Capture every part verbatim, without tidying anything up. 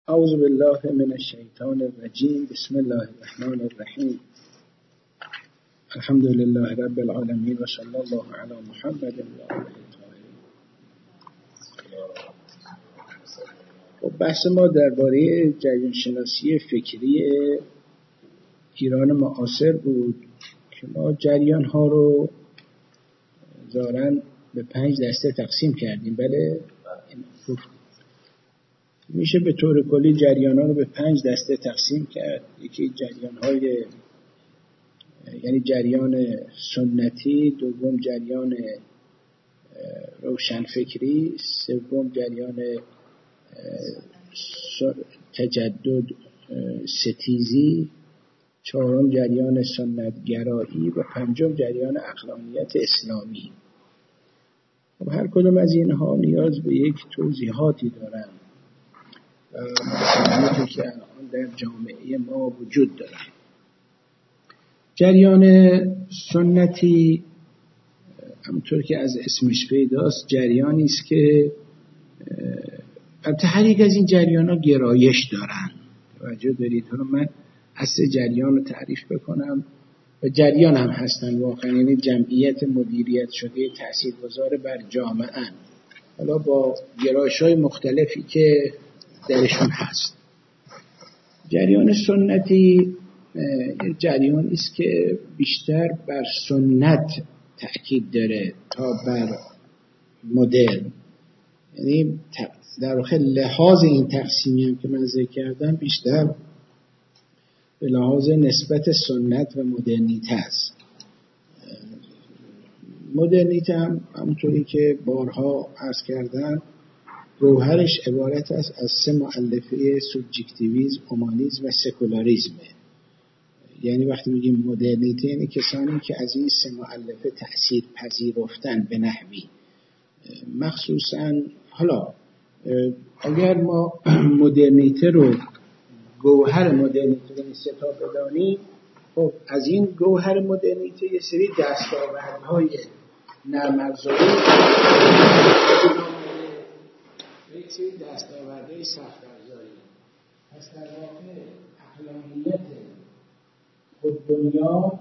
اعوذ بالله من الشیطان الرجیم. بسم الله الرحمن الرحیم. الحمد لله رب العالمین و صلی الله علی محمد و آله الطاهرین. بحث ما درباره جریان شناسی فکری ایران معاصر بود که ما جریان ها رو ظاهراً به پنج دسته تقسیم کردیم. بله، میشه به طور کلی جریان ها رو به پنج دسته تقسیم کرد. یکی جریان های یعنی جریان سنتی، دوم جریان روشنفکری، سوم جریان تجدد ستیزی، چهارم جریان سنتگرایی و پنجم جریان عقلانیت اسلامی. و هر کدوم از اینها نیاز به یک توضیحاتی دارن و مسائلی که الان در جامعه ما وجود دارن. جریان سنتی همونطور که از اسمش پیداست جریانی است که البته هر یک از این جریان ها گرایش دارن. توجه دارید؟ حالا من اصل جریان رو تعریف بکنم و جریان هم هستن واقعا، یعنی جمعیت مدیریت شده تاثیرگذار بر جامعه، حالا با گرایش های مختلفی که درشون هست. جریان سنتی جریانی است که بیشتر بر سنت تأکید داره تا بر مدرن. یعنی در واقع لحاظ این تقسیمی هم که من ذکر کردم بیشتر به لحاظ نسبت سنت و مدرنیته است. مدرنیته هم همونطوری که بارها عرض کردم گوهرش عبارت است از سه مؤلفه: سوبژکتیویسم، اومانیسم و سکولاریسم. یعنی وقتی میگیم مدرنیته یعنی کسانی که از این سه مؤلفه تأثیر پذیرفتن به نحوی مخصوصا. حالا اگر ما مدرنیته رو گوهر مدرنیته رو ستا بدانیم، خب از این گوهر مدرنیته یه سری دستاوردهای نرم افزاری یک سری دستاوردهای سخت افزاری پس در واقع عقلانیت خود بنیاد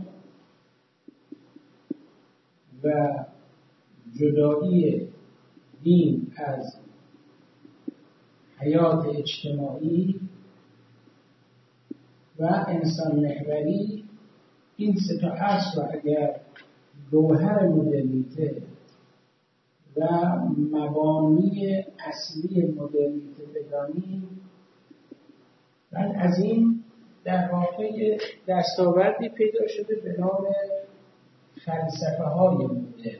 و جدایی دین از حیات اجتماعی و انسان محوری، این سه تا اصل رو اگر گوهر مدرنیته و مبانی اصلی مدرنیته بدانیم، بعد از این در واقع دستاوردی پیدا شده به نام فلسفه های مدرن.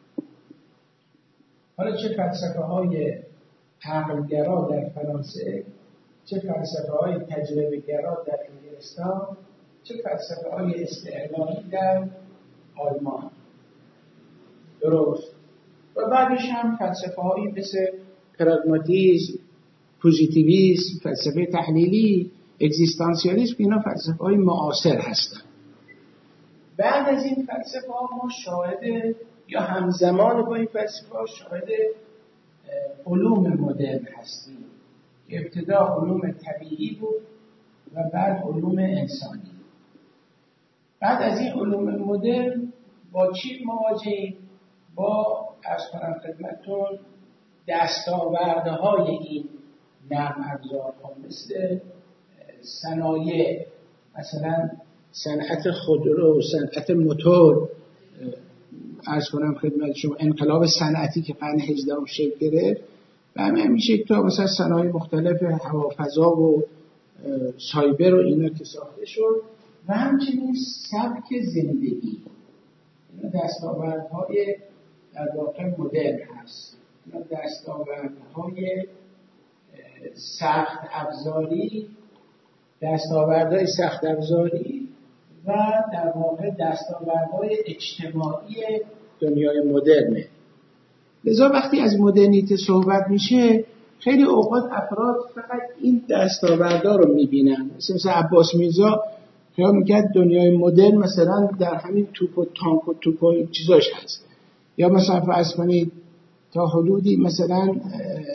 حالا چه فلسفه های عقلگرا در فرانسه، چه فلسفه های تجربه گرا در انگلستان، چه فلسفه های استعلایی در آلمان. درست؟ و بعدش هم فلسفه هایی مثل پراگماتیسم، پوزیتیویسم، فلسفه تحلیلی، اگزیستانسیالیسم، اینا فلسفه های معاصر هستن. بعد از این فلسفه ها ما شاهد یا همزمان با این فلسفه ها شاهد علوم مدرن هستیم که ابتدا علوم طبیعی بود و بعد علوم انسانی. بعد از این علوم مدرن با چی مواجهیم؟ با عرض کنم خدمتتون دستاوردهای این نرم افزارها مثل صنایع، مثلا صنعت خودرو، صنعت موتور. عرض کنم خدمت شما انقلاب صنعتی که قرن هجدهم شکل گرفت و همین میشه تا مثلا صنایع مختلف هوافضا و سایبر و اینا که ساخته شد و همچنین سبک زندگی. اینا دستاوردهای در واقع مدرن هست. اینا دستاوردهای سخت افزاری، دستاوردهای سخت افزاری و در واقع دستاوردهای اجتماعی دنیای مدرنه. لذا وقتی از مدرنیته صحبت میشه خیلی اوقات افراد فقط این دستاوردها رو میبینن. مثل, مثل عباس میرزا خیال میکرد دنیای مدرن مثلا در همین توپ و تانک و توپ و چیزاش هست، یا مثلا فرض کنید تا حدودی مثلا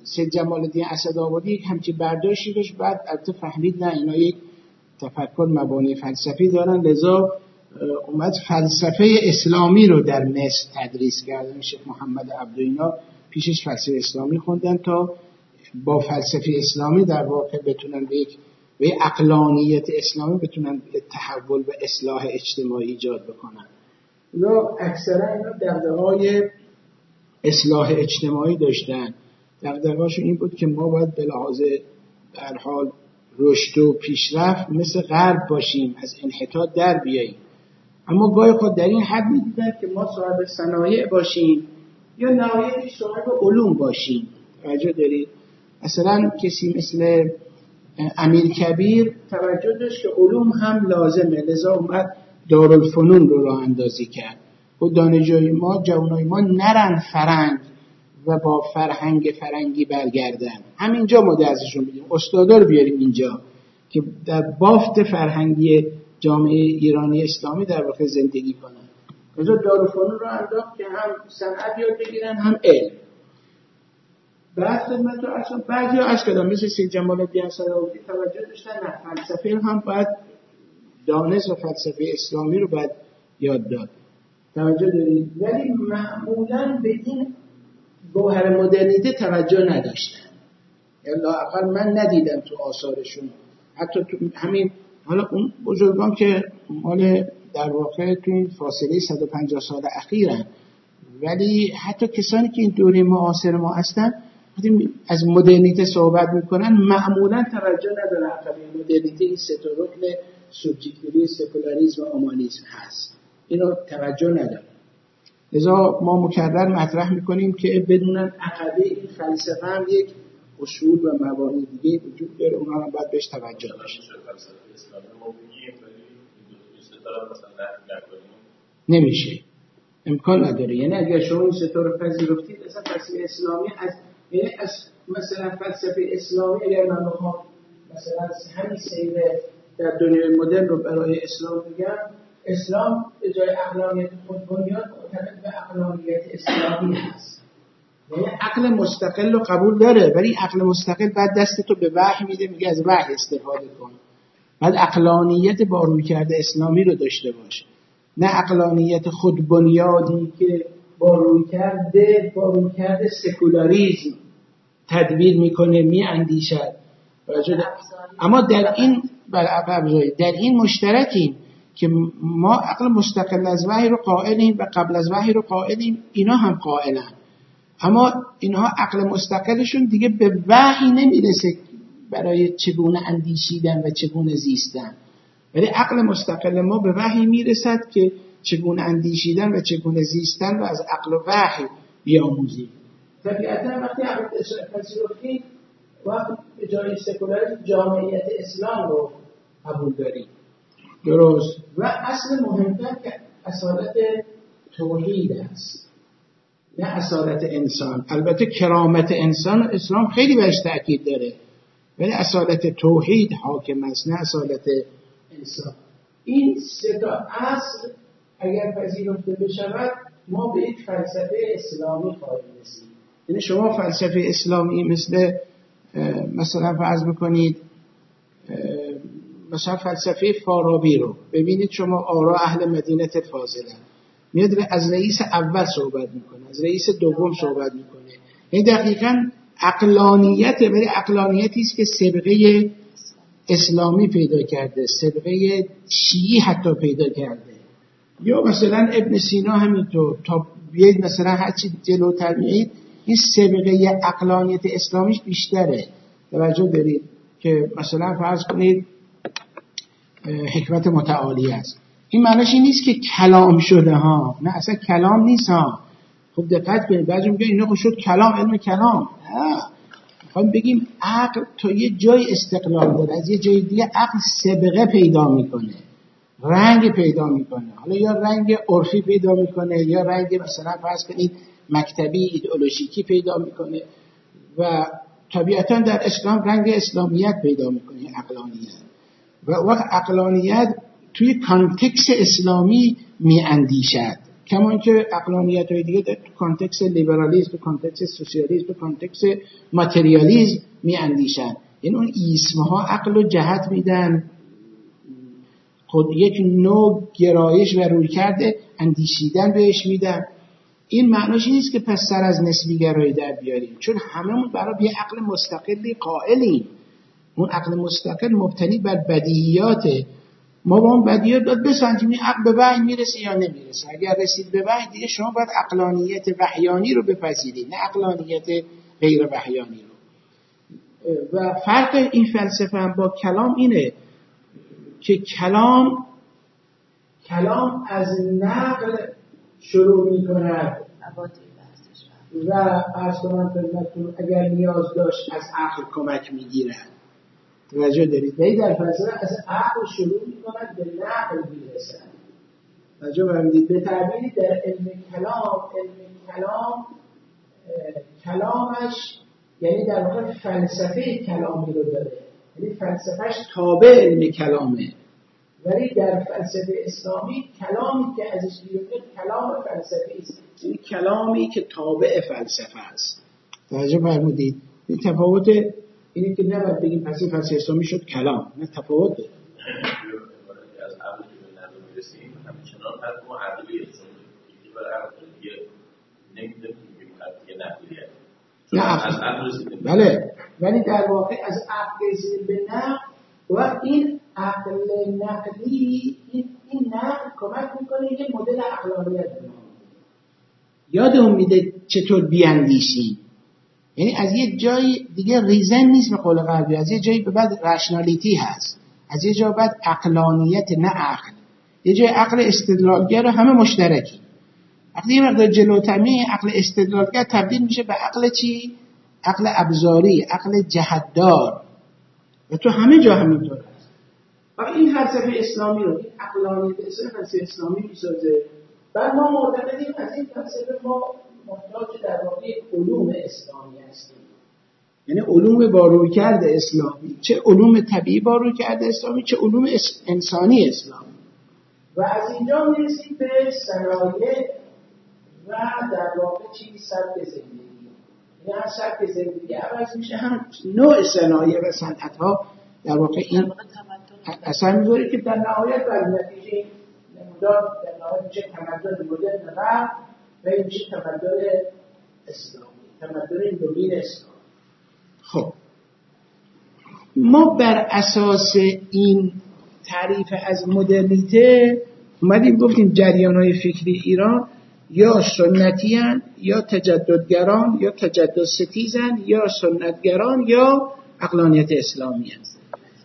سید جمال الدین اسدآبادی یک همچین برداشتی داشت، بعد البته فهمید نه اینا یک تفکر مبانی فلسفی دارن، لذا اومد فلسفه اسلامی رو در مصر تدریس کردن. شیخ محمد عبدو اینا پیشش فلسفه اسلامی خوندن تا با فلسفه اسلامی در واقع بتونن به یک به عقلانیت اسلامی بتونن تحول و اصلاح اجتماعی ایجاد بکنن. اینا اکثرا اینا دغدغه‌های اصلاح اجتماعی داشتن. دغدغه‌شون این بود که ما باید به لحاظ به هر حال رشد و پیشرفت مثل غرب باشیم، از انحطاط در بیاییم. اما گاهی خود در این حد می‌دیدن که ما صاحب صنایع باشیم یا نهایتش صاحب علوم باشیم. توجه دارید؟ مثلا کسی مثل امیر کبیر توجه داشت که علوم هم لازمه، لذا اومد دارالفنون رو راه اندازی کرد. و دانشجوی ما، جوانای ما نرن فرنگ و با فرهنگ فرنگی برگردن. همینجا ما درسشون میدیم، استادا رو بیاریم اینجا که در بافت فرهنگی جامعه ایرانی اسلامی در واقع زندگی کنن. لذا دارالفنون رو انداخت که هم صنعت یاد بگیرن هم علم. بعد خدمت رو اصلا بعضی ها از کدام مثل سید جمال الدین اسدآبادی توجه داشتن نه فلسفه هم باید دانش و فلسفه اسلامی رو باید یاد داد. توجه دارید؟ ولی معمولاً به این گوهر مدرنیته توجه نداشتن. یا لااقل من ندیدم تو آثارشون. حتی تو همین حالا اون بزرگان که مال در واقع تو این فاصله صد و پنجاه سال اخیرن، ولی حتی کسانی که این دوره معاصر ما هستن از مدرنیته صحبت میکنن معمولا توجه ندارن. عقبه مدرنیته این سه تا رکن سوبژکتیویسم، سکولاریسم و اومانیسم هست، اینو توجه ندارن. لذا ما مکرر مطرح میکنیم که بدونن عقبه این فلسفه هم یک اصول و مبانی دیگه وجود داره، اونها هم باید بهش توجه داشت. نمیشه، امکان نداره. یعنی اگر شما این ستا رو پذیرفتید اصلا فلسفه اسلامی از یعنی از مثلا فلسفه اسلامی اگر من بخوام مثلا همین سیر در دنیای مدرن رو برای اسلام بگم، اسلام به جای عقلانیت خود بنیاد معتقد به عقلانیت اسلامی هست. یعنی عقل مستقل رو قبول داره، ولی عقل مستقل بعد دستتو به وحی میده، میگه از وحی استفاده کن. بعد عقلانیت با رویکرد اسلامی رو داشته باشه، نه عقلانیت خود بنیادی که با رویکرد با رویکرد سکولاریسم تدبیر میکنه، میاندیشد. اما در این در این مشترکیم که ما عقل مستقل از وحی رو قائلیم و قبل از وحی رو قائلیم، اینا هم قائلن. اما اینها عقل مستقلشون دیگه به وحی نمیرسه برای چگونه اندیشیدن و چگونه زیستن، ولی عقل مستقل ما به وحی میرسد که چگونه اندیشیدن و چگونه زیستن و از عقل و وحی بیاموزیم. طبیعتا وقتی عقل پذیرفتیم وقتی به جای سکولاریسم جامعیت اسلام رو قبول داریم. درست. و اصل مهمتر که اصالت توحید است، نه اصالت انسان. البته کرامت انسان اسلام خیلی بهش تأکید داره، ولی اصالت توحید حاکم است، نه اصالت انسان. این سه تا اصل اگر پذیرفته بشود ما به یک فلسفه اسلامی خواهیم رسید. یعنی شما فلسفه اسلامی مثل مثلا فرض بکنید مثلا فلسفه فارابی رو ببینید، شما آرا اهل مدینه فاضله، میاد از رئیس اول صحبت میکنه، از رئیس دوم صحبت میکنه. این دقیقاً عقلانیت، ولی عقلانیتی است که سابقه اسلامی پیدا کرده، سابقه شیعی حتی پیدا کرده. یا مثلا ابن سینا همینطور، تا بیاید مثلا هرچی جلوتر میایید این سابقه عقلانیت اسلامیش بیشتره. توجه دارید که مثلا فرض کنید حکمت متعالی است، این معنیش این نیست که کلام شده ها، نه اصلا کلام نیست ها. خب دقت کنید، بعضی میگن اینا شد کلام، علم کلام. نه، میخوایم بگیم عقل تا یه جای استقلال داره، از یه جای دیگه عقل سابقه پیدا میکنه، رنگ پیدا میکنه. حالا یا رنگ عرفی پیدا میکنه یا رنگ مثلا فرض کنید مکتبی ایدئولوژیکی پیدا میکنه و طبیعتا در اسلام رنگ اسلامیت پیدا میکنه، عقلانیت. و وقت عقلانیت توی کانتکست اسلامی میاندیشد، کما که عقلانیت‌های دیگه در تو کانتکست لیبرالیسم، تو کانتکست سوسیالیسم، تو کانتکست ماتریالیسم میاندیشن. این اون ایسم‌ها عقل و جهت میدن، خود یک نوع گرایش و رویکرد اندیشیدن بهش میدن. این معناش نیست که پس سر از نسبی گرایی در بیاریم، چون هممون برای یه عقل مستقلی قائلیم. اون عقل مستقل مبتنی بر بدیهیاته. ما با اون بدیهیات باید بسنجیم این عقل به وحی میرسه یا نمیرسه. اگر رسید به وحی دیگه شما باید عقلانیت وحیانی رو بپذیرید، نه عقلانیت غیر وحیانی رو. و فرق این فلسفه هم با کلام اینه که کلام کلام از نقل شروع می کند و از کنم خدمتتون اگر نیاز داشت از عقل کمک می گیرد. توجه دارید؟ ولی در فلسفه از عقل شروع می کند به نقل می رسد. توجه فرمودید؟ به تعبیری در علم کلام، علم کلام کلامش یعنی در واقع فلسفه کلامی رو داره، یعنی فلسفهش تابع علم کلامه. ولی در فلسفه اسلامی کلامی که ازش بیرون کلام فلسفی است، یعنی کلامی که تابع فلسفه است. توجه فرمودید؟ این تفاوت اینه که نباید بگیم پس این فلسفه اسلامی شد کلام، نه تفاوت داره. از عقل که به نظر میرسیم همچنان از ما عقلی چون یکی بر عقل دیگه نمیدونیم که نقلیه نه از عقل رسیدیم. بله، ولی در واقع از عقل رسیدیم به نقل و این عقل نقلی این, این نقل کمک میکنه یه مدل عقلانیت بنام. یادمون میده چطور بیاندیشیم، یعنی از یه جای دیگه ریزن نیست به قول غربی، از یه جایی به بعد رشنالیتی هست، از یه جا بعد عقلانیت نه عقل، یه جای عقل استدلالگر همه مشترکی. وقتی یه مقدار جلوتمی عقل استدلالگر تبدیل میشه به عقل چی؟ عقل ابزاری، عقل جهتدار، و تو همه جا همینطور هست. و این فلسفه اسلامی رو، این عقلانیت فلسفه اسلامی میسازه. بعد ما معتقدیم از این فلسفه ما محتاج در واقع علوم اسلامی هستیم، یعنی علوم با رویکرد اسلامی، چه علوم طبیعی با رویکرد اسلامی، چه علوم انسانی اسلامی. و از اینجا میرسیم به صنایع و در واقع چی؟ سبک زندگی. یعنی هم سبک زندگی عوض میشه، هم نوع صنایع و صنعت‌ها در واقع این اثر میذاره که در نهایت بر نتیجه نمودار در نهایت میشه تمدن مدرن غرب و این میشه تمدن اسلامی، تمدن ایندوین اسلامی. خب ما بر اساس این تعریف از مدرنیته اومدیم گفتیم جریان‌های فکری ایران یا سنتی‌اند یا تجددگران یا تجدد ستیزند یا سنتگران یا عقلانیت اسلامی هست.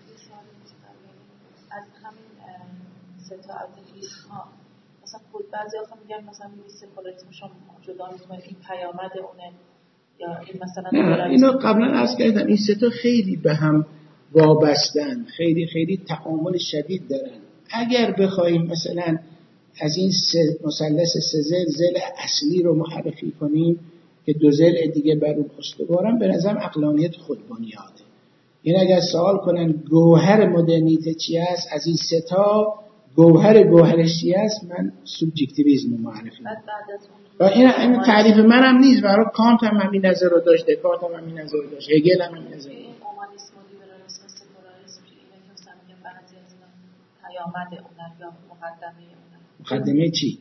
از همین سه تا اتیسم ها مثلا خود بعضی آخه میگن مثلا این سکولاریسم شما جدا میتونه این پیامد اونه یا این مثلا نه، اینو قبلا عرض کردم این سه تا خیلی به هم وابستن، خیلی خیلی تعامل شدید دارن. اگر بخوایم مثلا از این مثلث سه زل زل اصلی رو معرفی کنیم که دو زل دیگه بر اون استوارن، به نظرم عقلانیت خود بنیاده. این اگر سوال کنن گوهر مدرنیته چی است، از این سه تا گوهر گوهرش چی است، من سوبژکتیویسم رو معرفی می‌کنم. و این این تعریف منم نیست، برای کانت هم همین نظر رو داشت، دکارت هم همین نظر رو داشت، هگل هم همین نظر رو داشت. اومانیسم و لیبرالیسم و سکولاریسم که اینا که مثلا میگن بعضی از اینا پیامد اونن یا مقدمه اونن. مقدمه چی؟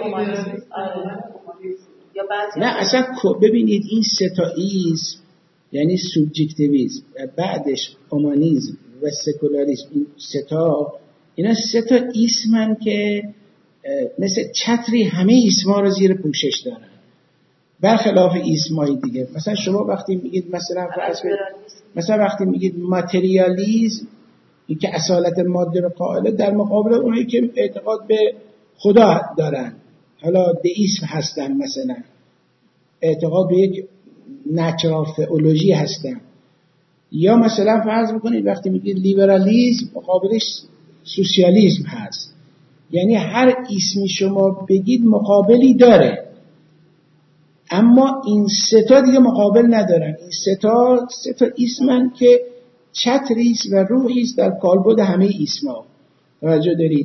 یا بعضی نه اصلا ببینید این سه تا ایسم یعنی سوبژکتیویسم و بعدش اومانیسم و سکولاریسم، این سه تا اینا سه تا ایسمن که مثل چتری همه ایسما رو زیر پوشش دارن، برخلاف ایسمای دیگه. مثلا شما وقتی میگید مثلا فرض کنید مثلا وقتی میگید ماتریالیسم، این که اصالت ماده رو قائله، در مقابل اونایی که اعتقاد به خدا دارن، حالا دئیسم هستن، مثلا اعتقاد به یک نچرال تئولوژی هستن. یا مثلا فرض بکنید وقتی میگید لیبرالیسم مقابلش سوسیالیسم هست، یعنی هر اسمی شما بگید مقابلی داره، اما این سه تا دیگه مقابل ندارن. این سه تا سه تا اسمن که چتریست و روحیست در کالبد همه اسما. توجه دارید؟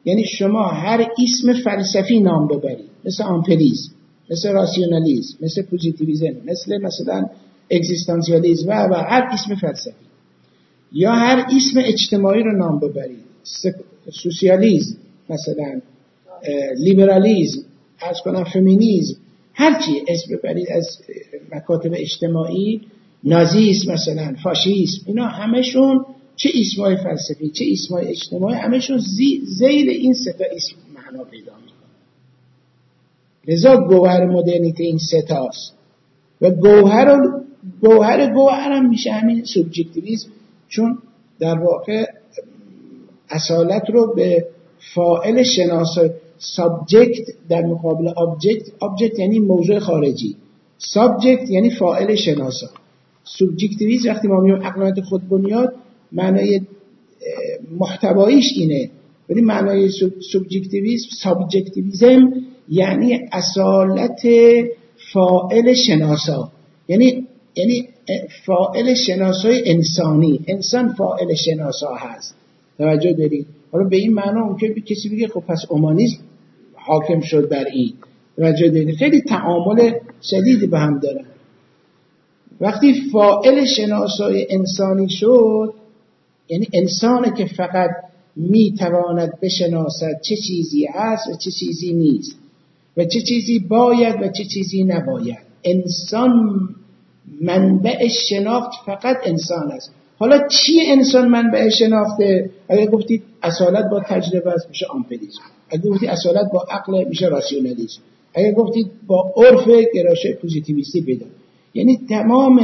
یعنی شما هر اسم فلسفی نام ببرید، مثل آمپریزم، مثل راسیونالیزم، مثل پوزیتیویسم، مثل مثلا اگزیستانسیالیسم و و هر اسم فلسفی، یا هر اسم اجتماعی رو نام ببرید، سوسیالیسم مثلا، لیبرالیسم، از کنم فمینیسم، هر چی اسم ببرید از مکاتب اجتماعی، نازیسم مثلا، فاشیسم، اینا همشون چه اسمای فلسفی چه اسمای اجتماعی همشون زیل این سه تا اسم معنا پیدا میکنه. لذا گوهر مدرنیته این سه تاست و گوهر گوهر گوهر هم میشه همین سوبژکتیویسم، چون در واقع اصالت رو به فاعل شناسایی، سابجکت در مقابل آبجکت، آبجکت یعنی موضوع خارجی، سابجکت یعنی فاعل شناسا. سوبژکتیویسم وقتی ما میگیم عقلانیت خودبنیاد معنای محتواییش اینه، ولی معنای سوبژکتیویسم، سابجکتیویسم یعنی اصالت فاعل شناسا، یعنی یعنی فاعل شناسای انسانی، انسان فاعل شناسا هست. توجه دارید؟ حالا به این معنا ممکنه کسی بگه خب پس اومانیسم حاکم شد بر این. توجه دارید؟ خیلی تعامل شدیدی به هم دارن. وقتی فاعل شناسای انسانی شد، یعنی انسانه که فقط میتواند بشناسد چه چیزی هست و چه چیزی نیست و چه چیزی باید و چه چیزی نباید. انسان منبع شناخت فقط انسان است. حالا چی انسان منبع شناخته؟ اگه گفتید اصالت با تجربه است میشه آمپریزم، اگه گفتید اصالت با عقل میشه راسیونالیسم، اگه گفتید با عرف گرایش پوزیتیویستی پیدا. یعنی تمام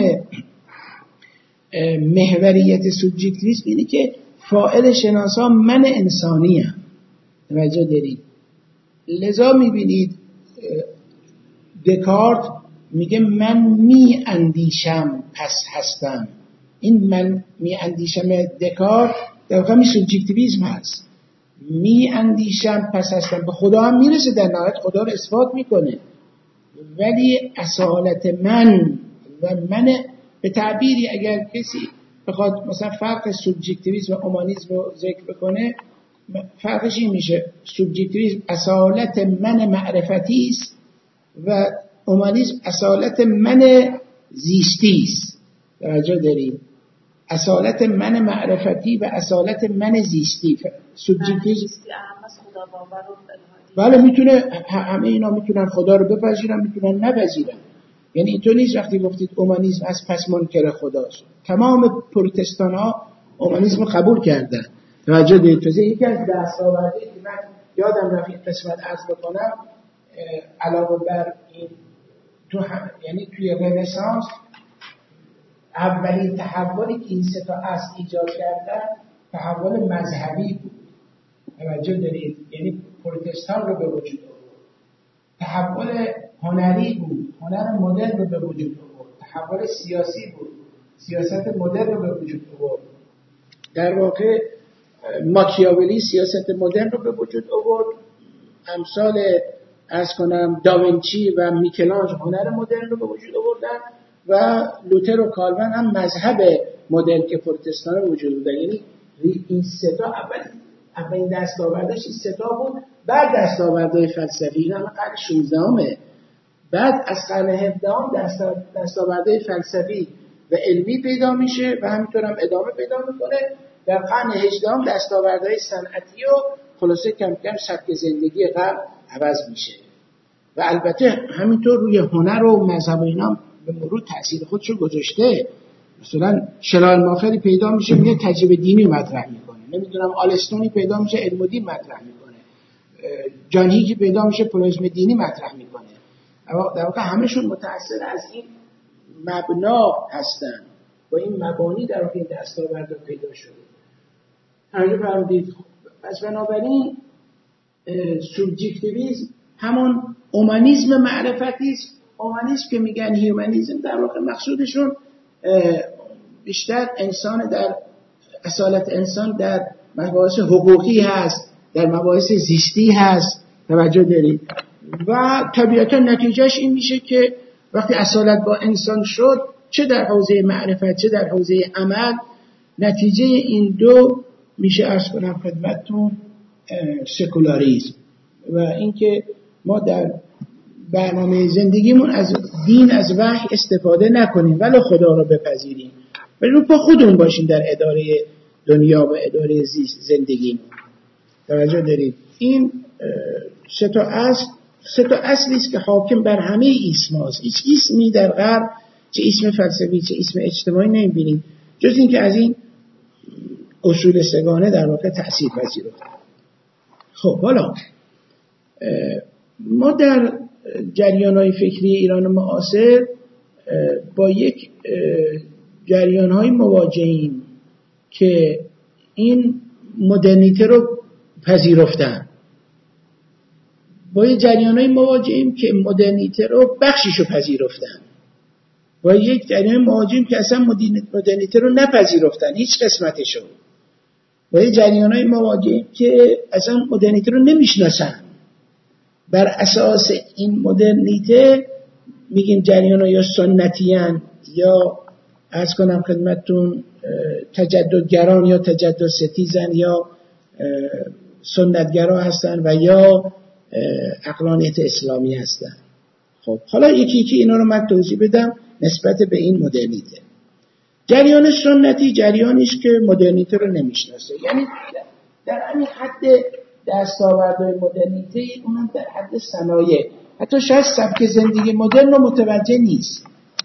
محوریت سوبژکتیویسم اینه که فاعل شناسا من انسانی هم. توجه دارید؟ لذا میبینید دکارت میگه من می اندیشم پس هستم. این من می اندیشم دکارت در واقع می سوبژکتیویسم هست. می اندیشم پس هستم به خدا هم میرسه، در نهایت خدا رو اثبات میکنه، ولی اصالت من و من به تعبیری اگر کسی بخواد مثلا فرق سوبژکتیویسم و اومانیسم رو ذکر بکنه، فرقش این میشه: سوبژکتیویسم اصالت من معرفتی است و اومانیسم اصالت من زیستی است. توجه دارید؟ اصالت من معرفتی و اصالت من زیستی. سوبژکتیویسم بله میتونه، همه اینا میتونن خدا رو بپذیرن میتونن نپذیرن. یعنی اینطور نیست وقتی گفتید اومانیسم از پس منکر خداست. تمام پروتستان ها اومانیسم رو قبول کردن. توجه دارید؟ تو یکی از دستاوردهایی که من یادم رفت این قسمت عرض بکنم، علاوه بر این تو هم، یعنی توی رنسانس اولین تحولی که این سه تا اصل ایجاد کردن تحول مذهبی بود. توجه دارید؟ یعنی پروتستان رو به وجود آورد. تحول هنری بود، هنر مدرن رو به وجود آورد. تحول سیاسی بود، سیاست مدرن رو به وجود آورد. در واقع ماکیاولی سیاست مدرن رو به وجود آورد. امثال از کنم داوینچی و میکلانج هنر مدرن رو به وجود آوردن و لوتر و کالوین هم مذهب مدرن که پروتستان رو وجود آوردن. یعنی این سه تا اول اولین دستاوردش این سه تا بود. بعد دستاوردهای فلسفی، این هم قرن شانزدهم، بعد از قرن هفدهم دستاوردهای فلسفی و علمی پیدا میشه و همینطور هم ادامه پیدا میکنه. در قرن هجدهم دستاوردهای صنعتی و خلاصه کم کم سبک زندگی غرب عوض میشه و البته همینطور روی هنر و مذهب و اینا به مرور تأثیر خودشو گذاشته. مثلا شلالماخری پیدا میشه میگه تجربه دینی مطرح میکنه، نمیدونم آلستونی پیدا میشه علم و دین مطرح میکنه، جان هیکی پیدا میشه پلویسم دینی مطرح میکنه. در واقع همشون متأثر از این مبنا هستن و این مبانی در واقع دستاورد پیدا شده. همینجور فرمودید. پس بنابراین سوبژکتیویسم همون اومانیسم معرفتی است. اومانیسم که میگن هیومانیسم در واقع مقصودشون بیشتر انسان در اصالت انسان در مباحث حقوقی هست، در مباحث زیستی هست. توجه دارید؟ و طبیعتا نتیجهش این میشه که وقتی اصالت با انسان شد، چه در حوزه معرفت چه در حوزه عمل، نتیجه این دو میشه عرض کنم خدمتتون سکولاریسم و اینکه ما در برنامه زندگیمون از دین از وحی استفاده نکنیم ولی خدا رو بپذیریم ولی رو پا خودمون باشیم در اداره دنیا و اداره زیست زندگیمون. توجه دارید؟ این سه تا اصل سه تا اصلی است که حاکم بر همه اسماست. هیچ اسمی در غرب چه اسم فلسفی چه اسم اجتماعی نمی‌بینید جز اینکه از این اصول سگانه در واقع تأثیر پذیرفته. خب حالا ما در جریان‌های فکری ایران معاصر با یک جریان‌های مواجهیم که این مدرنیته رو پذیرفتن، با یک جریان‌های مواجهیم که مدرنیته رو بخشیشو پذیرفتن، با یک جریان مواجهیم که اصلا مدرنیته رو نپذیرفتن هیچ قسمتشو، با یک جریان‌های مواجهیم که اصلا مدرنیته رو نمیشناسن. بر اساس این مدرنیته میگیم جریان‌ها یا سنتیان یا عرض کنم خدمتتون تجددگران یا تجدد ستیزن یا سنتگرا هستن و یا عقلانیت اسلامی هستن. خب حالا یکی یکی اینا رو من توضیح بدم نسبت به این مدرنیته. جریان سنتی جریانیش که مدرنیته رو نمیشناسه، یعنی در همین حد دستاوردهای مدرنیته اونم در حد صنایع، حتی شاید سبک زندگی مدرن رو متوجه نیست،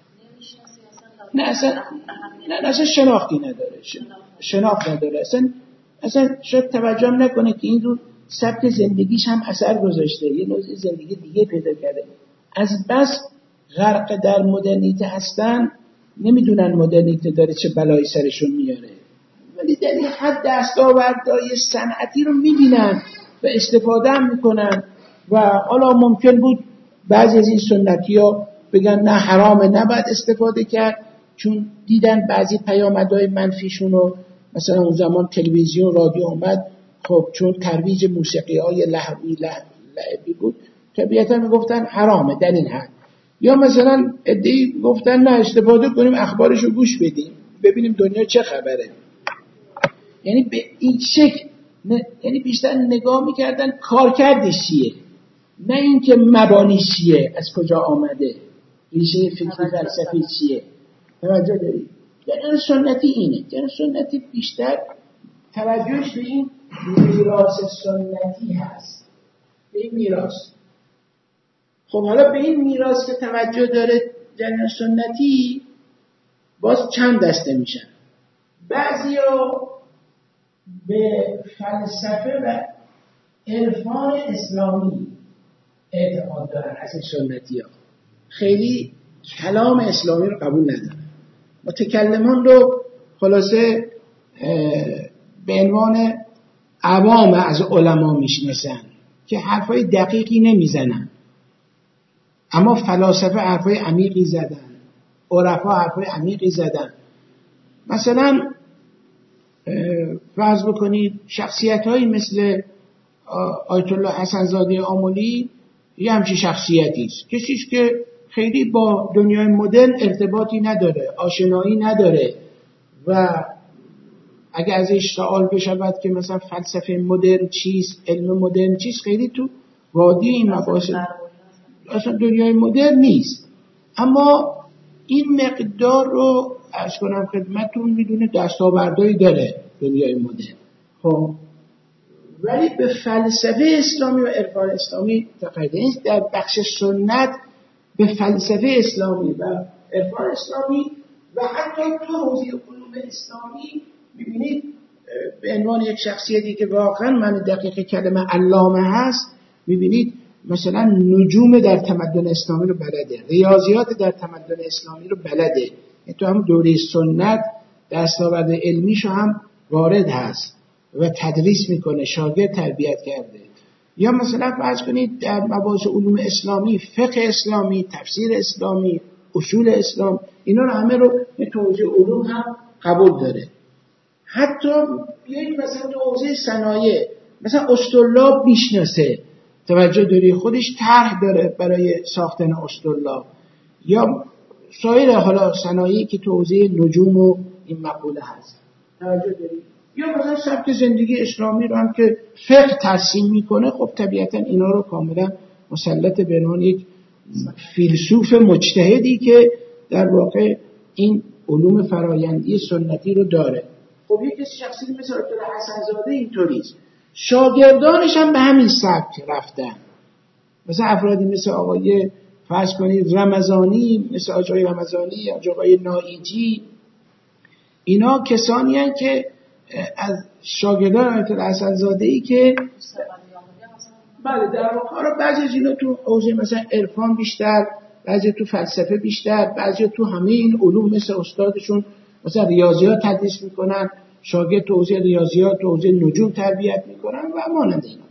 نه اصلا نه اصلا شناختی نداره، شناخت نداره اصلا اصلا شاید توجه هم نکنه که این رو سبک زندگیش هم اثر گذاشته، یه نوع زندگی دیگه پیدا کرده. از بس غرق در مدرنیته هستن نمیدونن مدرنیته داره چه بلایی سرشون میاره، ولی در این حد دستاوردهای صنعتی رو میبینن و استفاده هم میکنن و حالا ممکن بود بعضی از این سنتی ها بگن نه حرامه نباید استفاده کرد چون دیدن بعضی پیامدهای منفیشون رو، مثلا اون زمان تلویزیون رادیو اومد، خب چون ترویج موسیقی های لهوی لعبی بود طبیعتا میگفتن حرامه در این حد، یا مثلا ادعی گفتن نه استفاده کنیم اخبارشو گوش بدیم ببینیم دنیا چه خبره. یعنی به این شکل یعنی بیشتر نگاه میکردن کارکردش چیه، نه اینکه مبانیش چیه، از کجا آمده، ریشه فکری فلسفی چیه. توجه دارید؟ جریان سنتی اینه، جریان سنتی بیشتر توجهش به این میراث سنتی هست، به این میراث. خب حالا به این میراث که توجه داره جریان سنتی باز چند دسته میشن. بعضیا به فلسفه و عرفان اسلامی اعتقاد دارن، از این سنتی ها خیلی کلام اسلامی رو قبول ندارن. متکلمان رو خلاصه به عنوان عوام از علما میشناسن که حرفای دقیقی نمیزنن، اما فلاسفه حرفای عمیقی زدن، عرفا حرفای عمیقی زدن. مثلا فرض بکنید شخصیت هایی مثل آیت الله حسن زاده آملی یه همچین شخصیتی است، کسیش که خیلی با دنیای مدرن ارتباطی نداره، آشنایی نداره و اگه ازش سوال بشود که مثلا فلسفه مدرن چیست، علم مدرن چیست، خیلی تو وادی این مباحث اصلا دنیای مدرن نیست. اما این مقدار رو عرض کنم خدمتتون میدونه دستاوردهایی داره دنیای مدرن. خب ولی به فلسفه اسلامی و عرفان اسلامی تقییده نیست. در بخش سنت به فلسفه اسلامی و عرفان اسلامی و حتی تو حوزه علوم اسلامی میبینید به عنوان یک شخصیتی که واقعا معنی دقیق کلمه علامه هست، میبینید مثلا نجوم در تمدن اسلامی رو بلده، ریاضیات در تمدن اسلامی رو بلده، تو هم دوره سنت دستاورد علمیشو هم وارد هست و تدریس میکنه، شاگرد تربیت کرده. یا مثلا فرض کنید در مباحث علوم اسلامی، فقه اسلامی، تفسیر اسلامی، اصول اسلام، اینا رو همه رو به توجیه علوم هم قبول داره. حتی بیایید مثلا تو حوزه صنایع مثلا اسطرلاب میشناسه، توجه داری، خودش طرح داره برای ساختن اسطرلاب، یا سایر حالا صنایعی که تو حوزه نجوم و این مقوله هست، توجه داری. یا مثلا سبک زندگی اسلامی رو هم که فقه ترسیم میکنه، خب طبیعتا اینا رو کاملا مسلط به عنوان یک فیلسوف مجتهدی که در واقع این علوم فرایندی سنتی رو داره. خب یک کسی شخصی مثل آیت الله حسن‌زاده اینطوریست، شاگردانش هم به همین سبک رفتن. مثلا افرادی مثل آقای فرض کنید رمضانی، مثل آقای رمضانی یا آقای نائیجی، اینا کسانی هستند که از شاگردان آیت الله حسن‌زاده‌ای که بله در واقع بعضی از اینا تو حوزه مثلا عرفان بیشتر، بعضی تو فلسفه بیشتر، بعضی تو همه این علوم مثل استادشون مثلا ریاضیات تدریس میکنن، شاگرد تو حوزه ریاضیات تو حوزه نجوم تربیت میکنن و مانند اینا.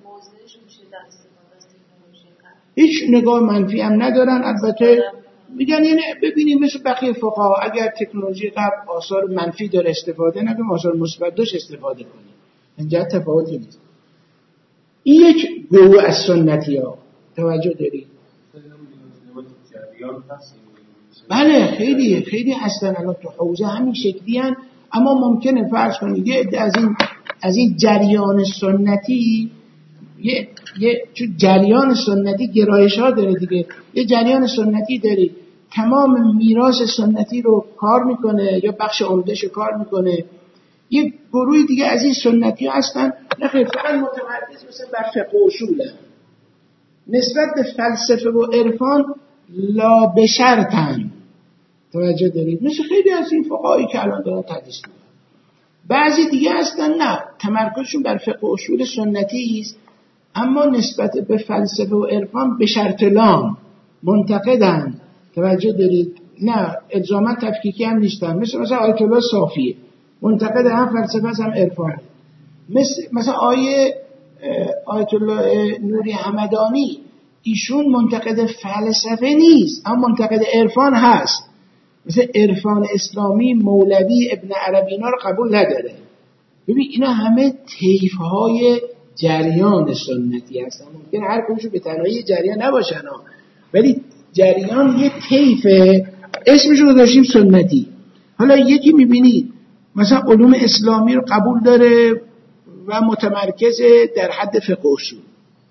هیچ نگاه منفی هم ندارن. البته میگن یعنی ببینیم مثل بقیه فقها اگر تکنولوژی قبل آثار منفی داره استفاده نکنیم، آثار مثبت داشت استفاده کنیم. اینجا تفاوتی نیست. این یک گروه از سنتی ها توجه دارید؟ بله خیلی خیلی هستن الان تو حوزه همین شکلی هن. اما ممکنه فرض کنید یه عده از این از این جریان سنتی یه یه چون جریان سنتی گرایش ها داره دیگه، یه جریان سنتی داری تمام میراث سنتی رو کار میکنه یا بخش عمده‌شو کار میکنه. یه گروه دیگه از این سنتی ها هستن نه خیلی فقط متمرکز مثلا بر فقه و اصوله، نسبت به فلسفه و عرفان لا بشرطن. توجه دارید؟ مثل خیلی از این فقهایی که الان دارن تدریس میکنن. بعضی دیگه هستن نه تمرکزشون بر فقه و اصول سنتی است، اما نسبت به فلسفه و عرفان به شرط لام منتقدن. توجه دارید؟ نه الزاما تفکیکی هم نیستن. مثل مثلا آیت الله صافی منتقد هم فلسفه هم عرفان. مثل مثلا آیه آیت الله نوری همدانی، ایشون منتقد فلسفه نیست اما منتقد عرفان هست. مثل عرفان اسلامی مولوی ابن عربی اینا رو قبول نداره. ببین اینا همه طیف‌های جریان سنتی هستن. ممکن هر کدومشون به تنهایی جریان نباشن ها، ولی جریان یه طیفه اسمش رو گذاشتیم سنتی. حالا یکی میبینید مثلا علوم اسلامی رو قبول داره و متمرکز در حد فقه و اصول،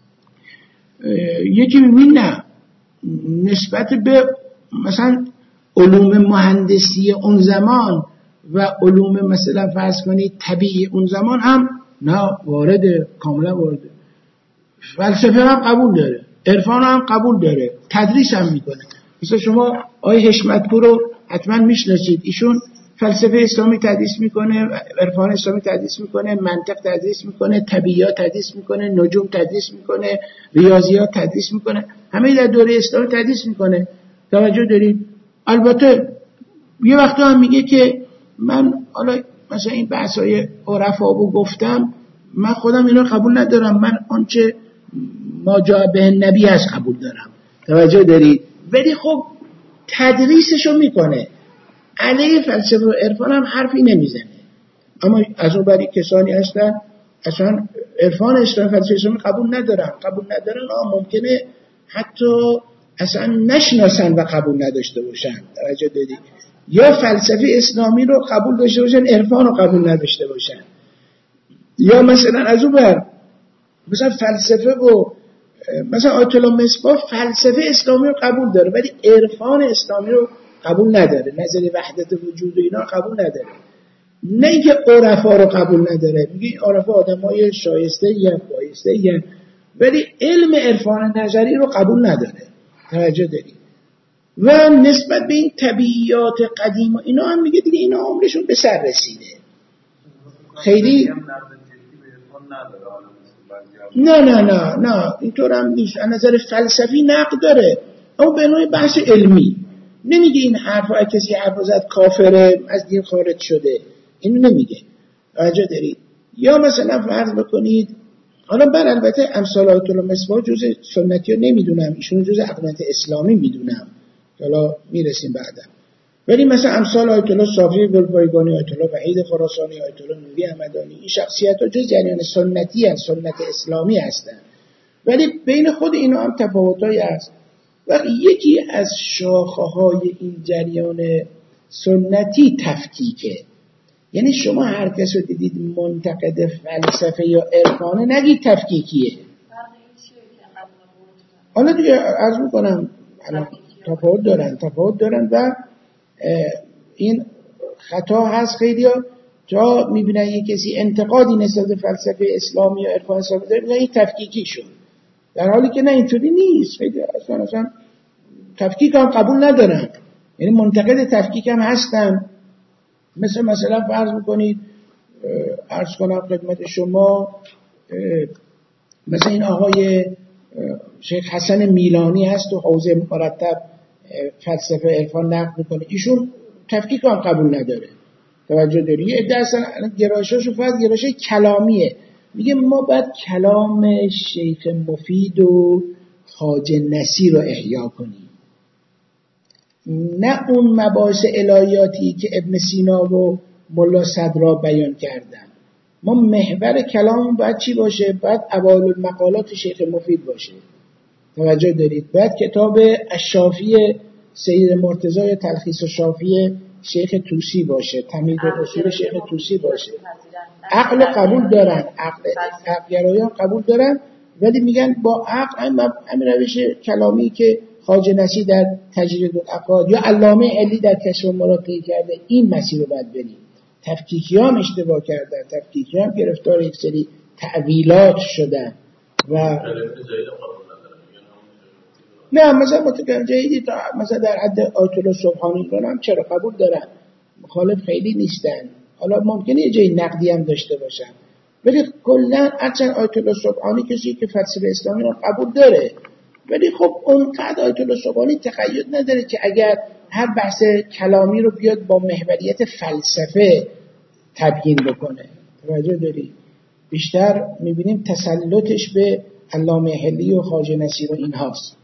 یکی میبینید نه نسبت به مثلا علوم مهندسی اون زمان و علوم مثلا فرض کنید طبیعی اون زمان هم نه وارده، کاملا وارده. فلسفه هم قبول داره، عرفان هم قبول داره، تدریس هم میکنه. مثلا شما آیه حشمتپور رو حتما میشناسید، ایشون فلسفه اسلامی تدریس میکنه، عرفان اسلامی تدریس میکنه، منطق تدریس میکنه، طبیعیات تدریس میکنه، نجوم تدریس میکنه، ریاضیات تدریس میکنه، همه در دوره اسلامی تدریس میکنه. توجه دارید؟ البته یه وقتا هم میگه که من حالا مثلا این بحثای عرفا رو گفتم، من خودم اینا قبول ندارم، من آنچه ما جاء به نبی از قبول دارم. توجه دارید؟ ولی خب تدریسشو میکنه، علیه فلسفه و عرفان هم حرفی نمیزنه. اما از اون بری کسانی هستن اصلا عرفان اسلام فلسفه اسلامی قبول ندارن قبول ندارن آه ممکنه حتی اصلا نشناسن و قبول نداشته باشن. توجه دارید؟ یا فلسفه اسلامی رو قبول داشته باشن، عرفان رو قبول نداشته باشن. یا مثلا از اون بر مثلا فلسفه و مثلا آیت الله مصباح فلسفه اسلامی رو قبول داره ولی عرفان اسلامی رو قبول نداره، نظر وحدت وجود و اینا رو قبول نداره. نه اینکه عرفا رو قبول نداره، میگه این عرفا آدمای شایسته یا بایسته یا، ولی علم عرفان نظری رو قبول نداره. توجه دارید؟ و نسبت به این طبیعیات قدیم و اینا هم میگه دیگه اینا عمرشون به سر رسیده. خیلی نه نه نه نه اینطور هم نیست. از نظر فلسفی نقد داره اما به نوع بحث علمی نمیگه این حرفا کسی حرف زد کافره از دین خارج شده، اینو نمیگه. توجه دارید؟ یا مثلا فرض بکنید حالا بر البته امثال آیت الله مصباح جزء سنتی ها نمیدونم، ایشون جزء عقیدت اسلامی میدونم، حالا میرسیم بعدا. ولی مثلا امثال آیت الله صافی گلپایگانی، آیت الله وحید خراسانی، آیت الله نوری همدانی، این شخصیت ها جز جریان سنتی هستند، سنت اسلامی هستند، ولی بین خود اینا هم تفاوتایی هست. و یکی از شاخه‌های این جریان سنتی تفکیکه. یعنی شما هر کس رو دیدید منتقد فلسفه یا عرفانه نگید تفکیکیه. حالا دیگه عرض میکنم تفاوت دارن تفاوت دارن و این خطا هست. خیلی ها جا میبینن یک کسی انتقادی نسبت به فلسفه اسلامی یا عرفان اسلامی داره میگن این تفکیکی شد، در حالی که نه اینطوری نیست. خیلی اصلا اصلا تفکیک هم قبول ندارن، یعنی منتقد تفکیک هم هستن. مثل مثلا فرض میکنید عرض کنم خدمت شما مثلا این آقای شیخ حسن میلانی هست و حوزه مرتب فلسفه عرفان نقد میکنه، ایشون تفکیک هم قبول نداره. توجه داری؟ یه عده اصلا گرایشاشو فقط گرایش کلامیه، میگه ما باید کلام شیخ مفید و خواجه نصیر رو احیا کنیم، نه اون مباحث الهیاتی که ابن سینا و ملا صدرا بیان کردن. ما محور کلام باید چی باشه؟ باید اوائل المقالات شیخ مفید باشه. توجه دارید؟ باید کتاب الشافی سید مرتضی تلخیص شافی شیخ طوسی باشه، تمهید اصول شیخ طوسی باشه. عقل قبول دارن، عقل عقلگرایان قبول دارن، ولی میگن با عقل همین روش کلامی که خواجه نصیر در تجرید العقاد یا علامه علی در کشف مراد کرده، این مسیر رو باید بریم. تفکیکی هم اشتباه کردن، تفکیکی هم گرفتار یک سری تعویلات شدن و نه مثلا متکلم جدیدی مثلا در حد آیت الله سبحانی کنم چرا قبول دارن، مخالف خیلی نیستن. حالا ممکنه یه جای نقدی هم داشته باشن، ولی کلا اصلا آیت الله سبحانی کسی که فلسفه اسلامی رو قبول داره، ولی خب اونقدر آیت الله سبحانی تقید نداره که اگر هر بحث کلامی رو بیاد با محوریت فلسفه تبیین بکنه. توجه داری؟ بیشتر میبینیم تسلطش به علامه حلی و خواجه نصیر و این هاست.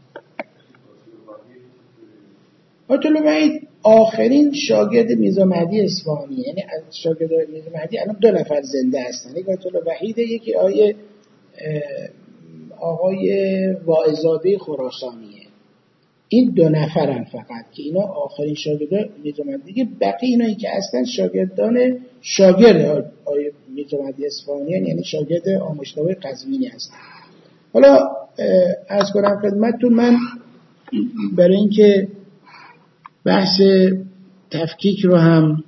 آیت الله وحید آخرین شاگرد میرزا مهدی اصفهانی، یعنی از شاگرد میرزا مهدی الان دو نفر زنده هستن، یکی آیت الله وحید، یکی آیه آقای واعظ‌زاده خراسانیه. این دو نفرن فقط که اینا آخرین شاگرد میرزا مهدی. دیگه بقیه اینایی که هستن شاگردان شاگرد آیه میرزا مهدی اصفهانی، یعنی شاگرد آمشتابه قزوینی هستن. حالا عرض کنم خدمتتون، من برای اینکه بحث تفکیک رو هم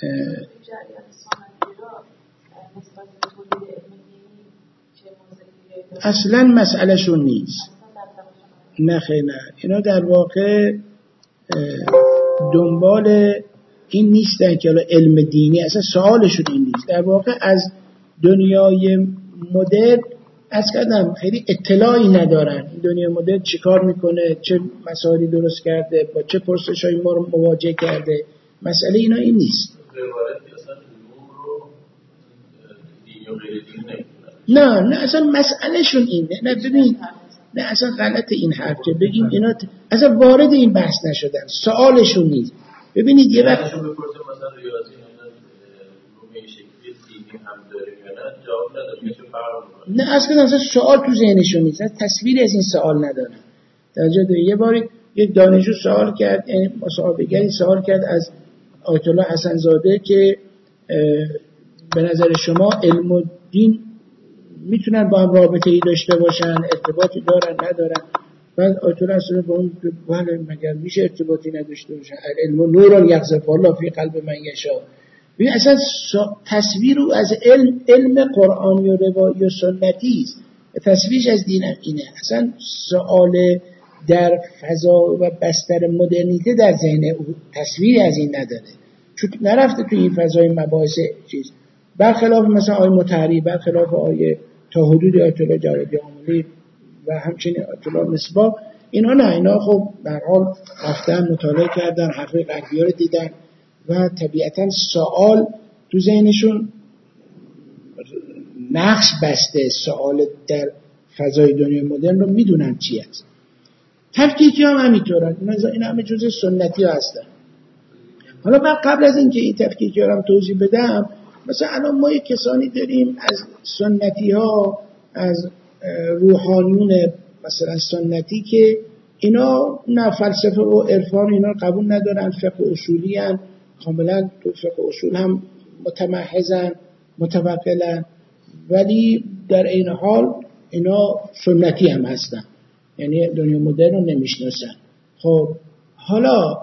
اصلا مسئله شون نیست. نه خیلی نه، اینا در واقع دنبال این نیستن که علم دینی، اصلا سوالشون این نیست. در واقع از دنیای مدرن از کردم خیلی اطلاعی ندارن. این دنیای مدرن چی کار میکنه، چه مسائلی درست کرده، با چه پرسش‌هایی ما رو مواجه کرده. مسئله اینا این نیست. نه نه اصلا مسئلهشون اینه. نه ببین، نه اصلا غلط این حرف که بگیم اینا ت... اصلا وارد این بحث نشدن، سوالشون نیست. ببینید یه وقت نه اصلا اصلا سوال تو ذهنشون نیست، تصویر از این سوال ندارن. توجه دارید؟ یه باری یک دانشجو سوال کرد، یعنی مسابقه‌ای سوال کرد از آیت الله حسن زاده که به نظر شما علم و دین میتونن با هم رابطه ای داشته باشن، ارتباطی دارن ندارن؟ بعد آیت الله حسن به اون بله مگر میشه ارتباطی نداشته باشن؟ علم نور یقذف الله فی قلب من یشاء. ببین اصلا تصویر رو از علم علم قرآنی و روایی و سنتی است، تصویرش از دینم اینه. اصلا سوال در فضا و بستر مدرنیته در ذهن او تصویری از این نداره، چون نرفته تو این فضای مباحث چیز. برخلاف مثلا آیه مطهری، برخلاف آیه تا حدود آیت الله جوادی آملی و همچنین آیت الله مصباح، اینا نه، اینا خب در حال رفتن مطالعه کردن، حرفای غربی‌ها رو دیدن و طبیعتاً سوال تو ذهنشون نقش بسته. سوال در فضای دنیای مدرن رو میدونن چی هست. تفکیکی هم همینطورن، اینا همه جزء سنتی ها هستن. حالا من قبل از اینکه این تفکیکی ها رو توضیح بدم، مثلا الان ما یک کسانی داریم از سنتی ها، از روحانیون مثلا سنتی که اینا نه فلسفه و عرفان اینا قبول ندارن، فقه اصولی هم کاملا تو فقه اصول هم متمحضن، متوکلن، ولی در این حال اینا سنتی هم هستن، یعنی دنیا مدرن رو نمیشناسن. خب حالا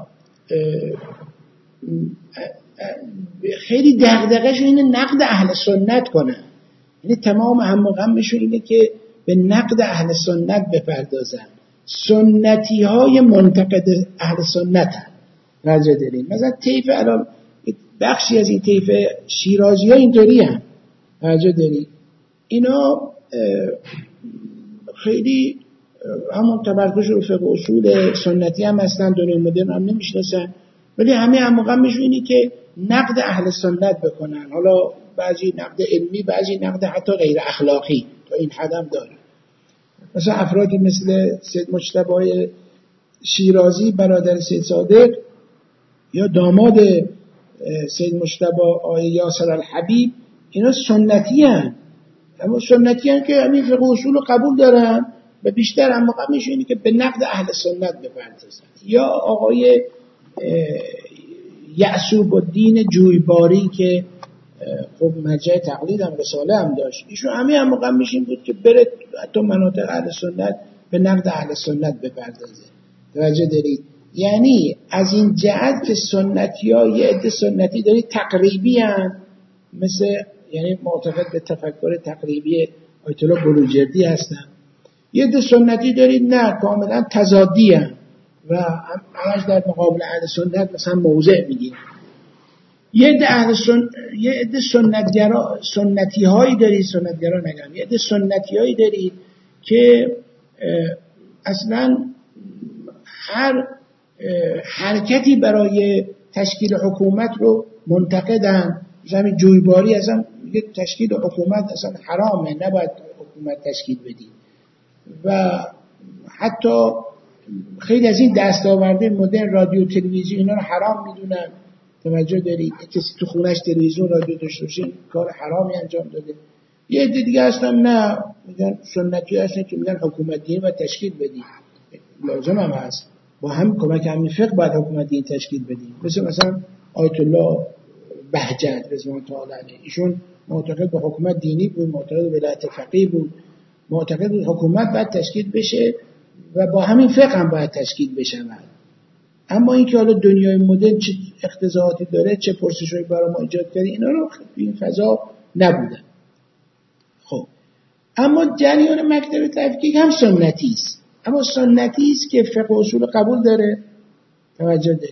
خیلی دغدغه‌شون اینه نقد اهل سنت کنن، یعنی تمام هم و غمشون اینه که به نقد اهل سنت بپردازن. سنتی های منتقد اهل سنت هم راجع داریم. مثلا طیف الان بخشی از این طیف شیرازی ها اینطوری هم راجع داریم، اینا خیلی همون تمرکز رو فقه اصول سنتی هم هستن، دنیا مدرن هم نمیشناسن، ولی همه هم غمشون اینه که نقد اهل سنت بکنن. حالا بعضی نقد علمی، بعضی نقد حتی غیر اخلاقی، تا این حد هم داره. مثلا افرادی مثل سید مجتبی شیرازی برادر سید صادق یا داماد سید مجتبی آقای یاسر الحبیب، اینا سنتی هن، اما سنتی هن که همین فقه اصول رو قبول دارن و بیشتر هم موقع میشونی که به نقد اهل سنت بپردازن. یا آقای یعصوب الدین جویباری که خب مرجع تقلید هم رساله هم داشت، ایشون همه هم موقع میشین بود که بره تو مناطق اهل سنت به نقد اهل سنت بپردازه. توجه دارید؟ یعنی از این جهت که سنتی ها یه عده سنتی دارید تقریبی هم، مثل یعنی معتقد به تفکر تقریبی آیت الله بروجردی هستن. یه عده سنتی دارید نه، کاملا تضادی هم و همش در مقابل اهل سنت مثلا موضع میگیرن. یه عده اهل سن... یه عده سنتگرا سنتی هایی دارید، سنتگرا نگم، یه عده سنتی هایی دارید که اصلا هر حرکتی برای تشکیل حکومت رو منتقدن. مثلا جویباری اصلا میگه تشکیل حکومت اصلا حرامه، نباید حکومت تشکیل بدید. و حتی خیلی از این دستاورده مدرن رادیو تلویزیون اینا رو حرام میدونن. توجه دارید؟ کسی تو خونش تلویزیون رادیو داشته باشه کار حرامی انجام داده. یه عده دیگه هستن نه، میگن سنتی هستن که میگن حکومت دینی باید تشکیل بدید، لازم هم هست، با هم کمک همین فقه باید حکومت دینی تشکیل بدید. مثل مثلا آیت الله بهجت رضوان الله علیه، ایشون معتقد به حکومت دینی بود، معتقد به ولایت فقیه بود، معتقد بود حکومت باید تشکیل بشه و با همین فقه هم باید تشکیل بشه. اما اینکه حالا دنیای مدرن چه اقتضاعاتی داره، چه پرسشایی برای ما ایجاد کرده، اینا رو این فضا نبودن. خب اما جریان مکتب تفکیک هم سنتی است، اما سنتی است که فقه اصول قبول داره. توجه دارید؟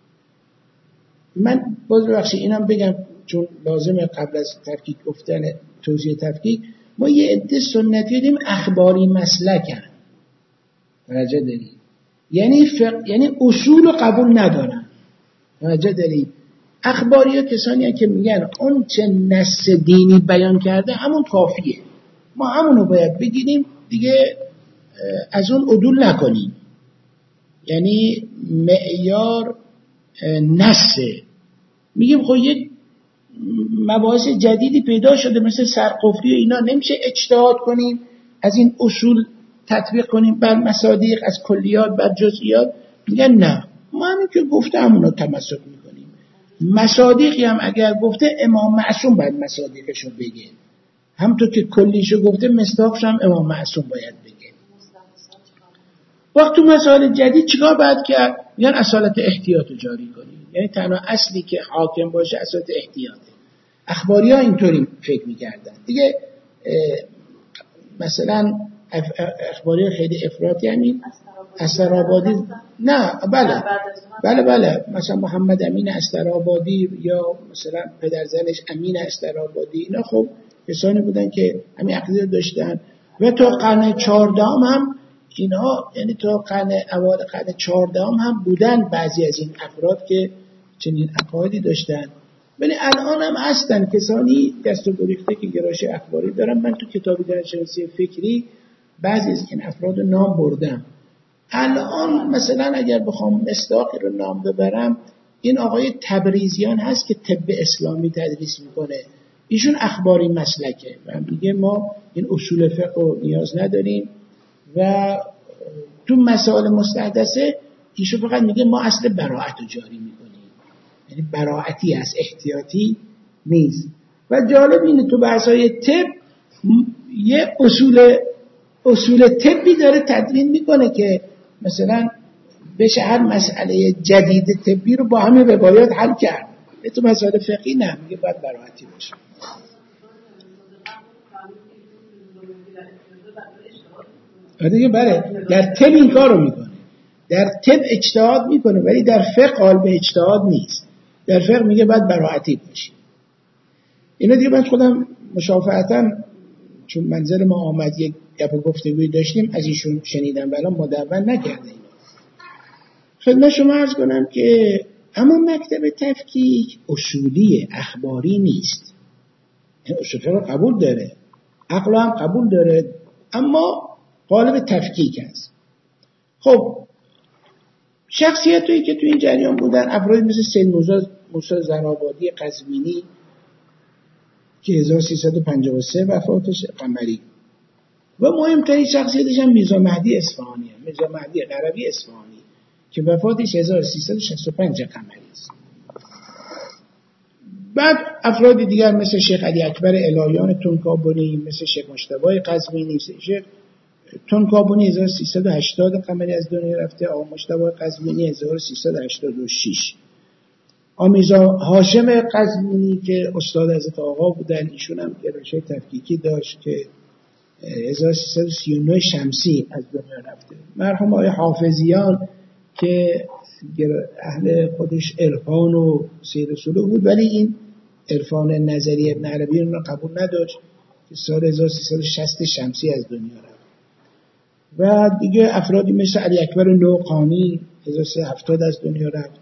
من باز ببخشید اینم بگم چون لازمه قبل از تفکیک گفتن توضیح تفکیک، ما یه عده سنتی داریم اخباری مسلکن. توجه دارید؟ یعنی فقه، یعنی اصول رو قبول ندارن. توجه دارید؟ اخباری ها کسانی هستند که میگن اون چه نص دینی بیان کرده همون کافیه، ما همونو باید بگیریم دیگه، از اون عدول نکنیم. یعنی معیار نصه. میگیم خب یک مباحث جدیدی پیدا شده مثل سرقفلی و اینا، نمیشه اجتهاد کنیم از این اصول تطبیق کنیم بر مصادیق، از کلیات بر جزئیات. میگن نه، ما همین که گفته همونو تمسک میکنیم. مصادیقی هم اگر گفته امام معصوم باید مصادیقشو بگه، همونطور که کلیشو گفته مصداقش هم امام معصوم باید بگه. وقت تو مسائل جدید چیکار باید کرد؟ میگن اصالت احتیاط جاری کنیم، یعنی تنها اصلی که حاکم باشه اصالت احتیاطه. اخباری ها اینطوری فکر میکردن دیگه. مثلا اخباری خیلی افراطی همین استرآبادی، نه بله بله بله مثلا محمد امین استرآبادی یا مثلا پدرزنش امین استرآبادی، اینا خب کسانی بودن که همین عقیده داشتن و تا قرن چهاردهم هم اینها، یعنی تا قرن اوایل قرن چهاردهم هم بودن بعضی از این افراد که چنین عقایدی داشتن. ولی الان هم هستن کسانی دست و گریخته که گرایش اخباری دارن. من تو کتابی در شناسی فکری بعضی از این افراد رو نام بردم. الان مثلا اگر بخوام مصداقی رو نام ببرم، این آقای تبریزیان هست که طب اسلامی تدریس میکنه، ایشون اخباری مسلکه و میگه ما این اصول فقه رو نیاز نداریم و تو مسائل مستحدثه ایشون فقط میگه ما اصل براءت رو جاری میکنیم، یعنی براعتی از احتیاطی نیست. و جالب اینه تو بحث‌های طب یه اصول اصول طبی داره تدوین میکنه که مثلا بشه هر مسئله جدید طبی رو با همین روایات حل کرد. تو مسائل فقهی نه، میگه باید براحتی باشه. دیگه بله در طب این کارو میکنه، در طب اجتهاد میکنه، ولی در فقه قائل به اجتهاد نیست. در فقه میگه باید براحتی باشه. اینا دیگه من خودم مشافهتا چون منزل ما آمد یک گپ گفتگویی داشتیم از ایشون شنیدم، ولی مدون نکرده اینا. خدمت شما عرض کنم که اما مکتب تفکیک اصولی اخباری نیست. این اصولی رو قبول داره، عقل هم قبول داره، اما قالب تفکیک است. خب شخصیتایی که تو این جریان بودن افرادی مثل سید موسی زرآبادی قزوینی که هزار و سیصد و پنجاه و سه وفاتش قمری، و مهمترین شخصیتش هم میرزا مهدی اصفهانی هم. میرزا مهدی قروی اصفهانی که وفاتش هزار و سیصد و شصت و پنج قمری است. بعد افراد دیگر مثل شیخ علی اکبر الهیان تونکابونی، مثل شیخ مجتبی قزوینی، شیخ تونکابونی هزار و سیصد و هشتاد قمری از دنیا رفته، آقا مجتبی قزوینی هزار و سیصد و هشتاد و شش. آمیزا هاشم قزوینی که استاد حضرت آقا بودن، ایشون هم گرایش تفکیکی داشت که هزار و سیصد و سی و نه شمسی از دنیا رفته. مرحوم آقای حافظیان که اهل خودش عرفان و سیر سلوک بود، ولی این عرفان نظری ابن عربی رو قبول نداشت که سال هزار و سیصد و شصت شمسی از دنیا رفت. و دیگه افرادی مثل علی اکبر نوقانی هزار و سیصد و هفتاد از دنیا رفت،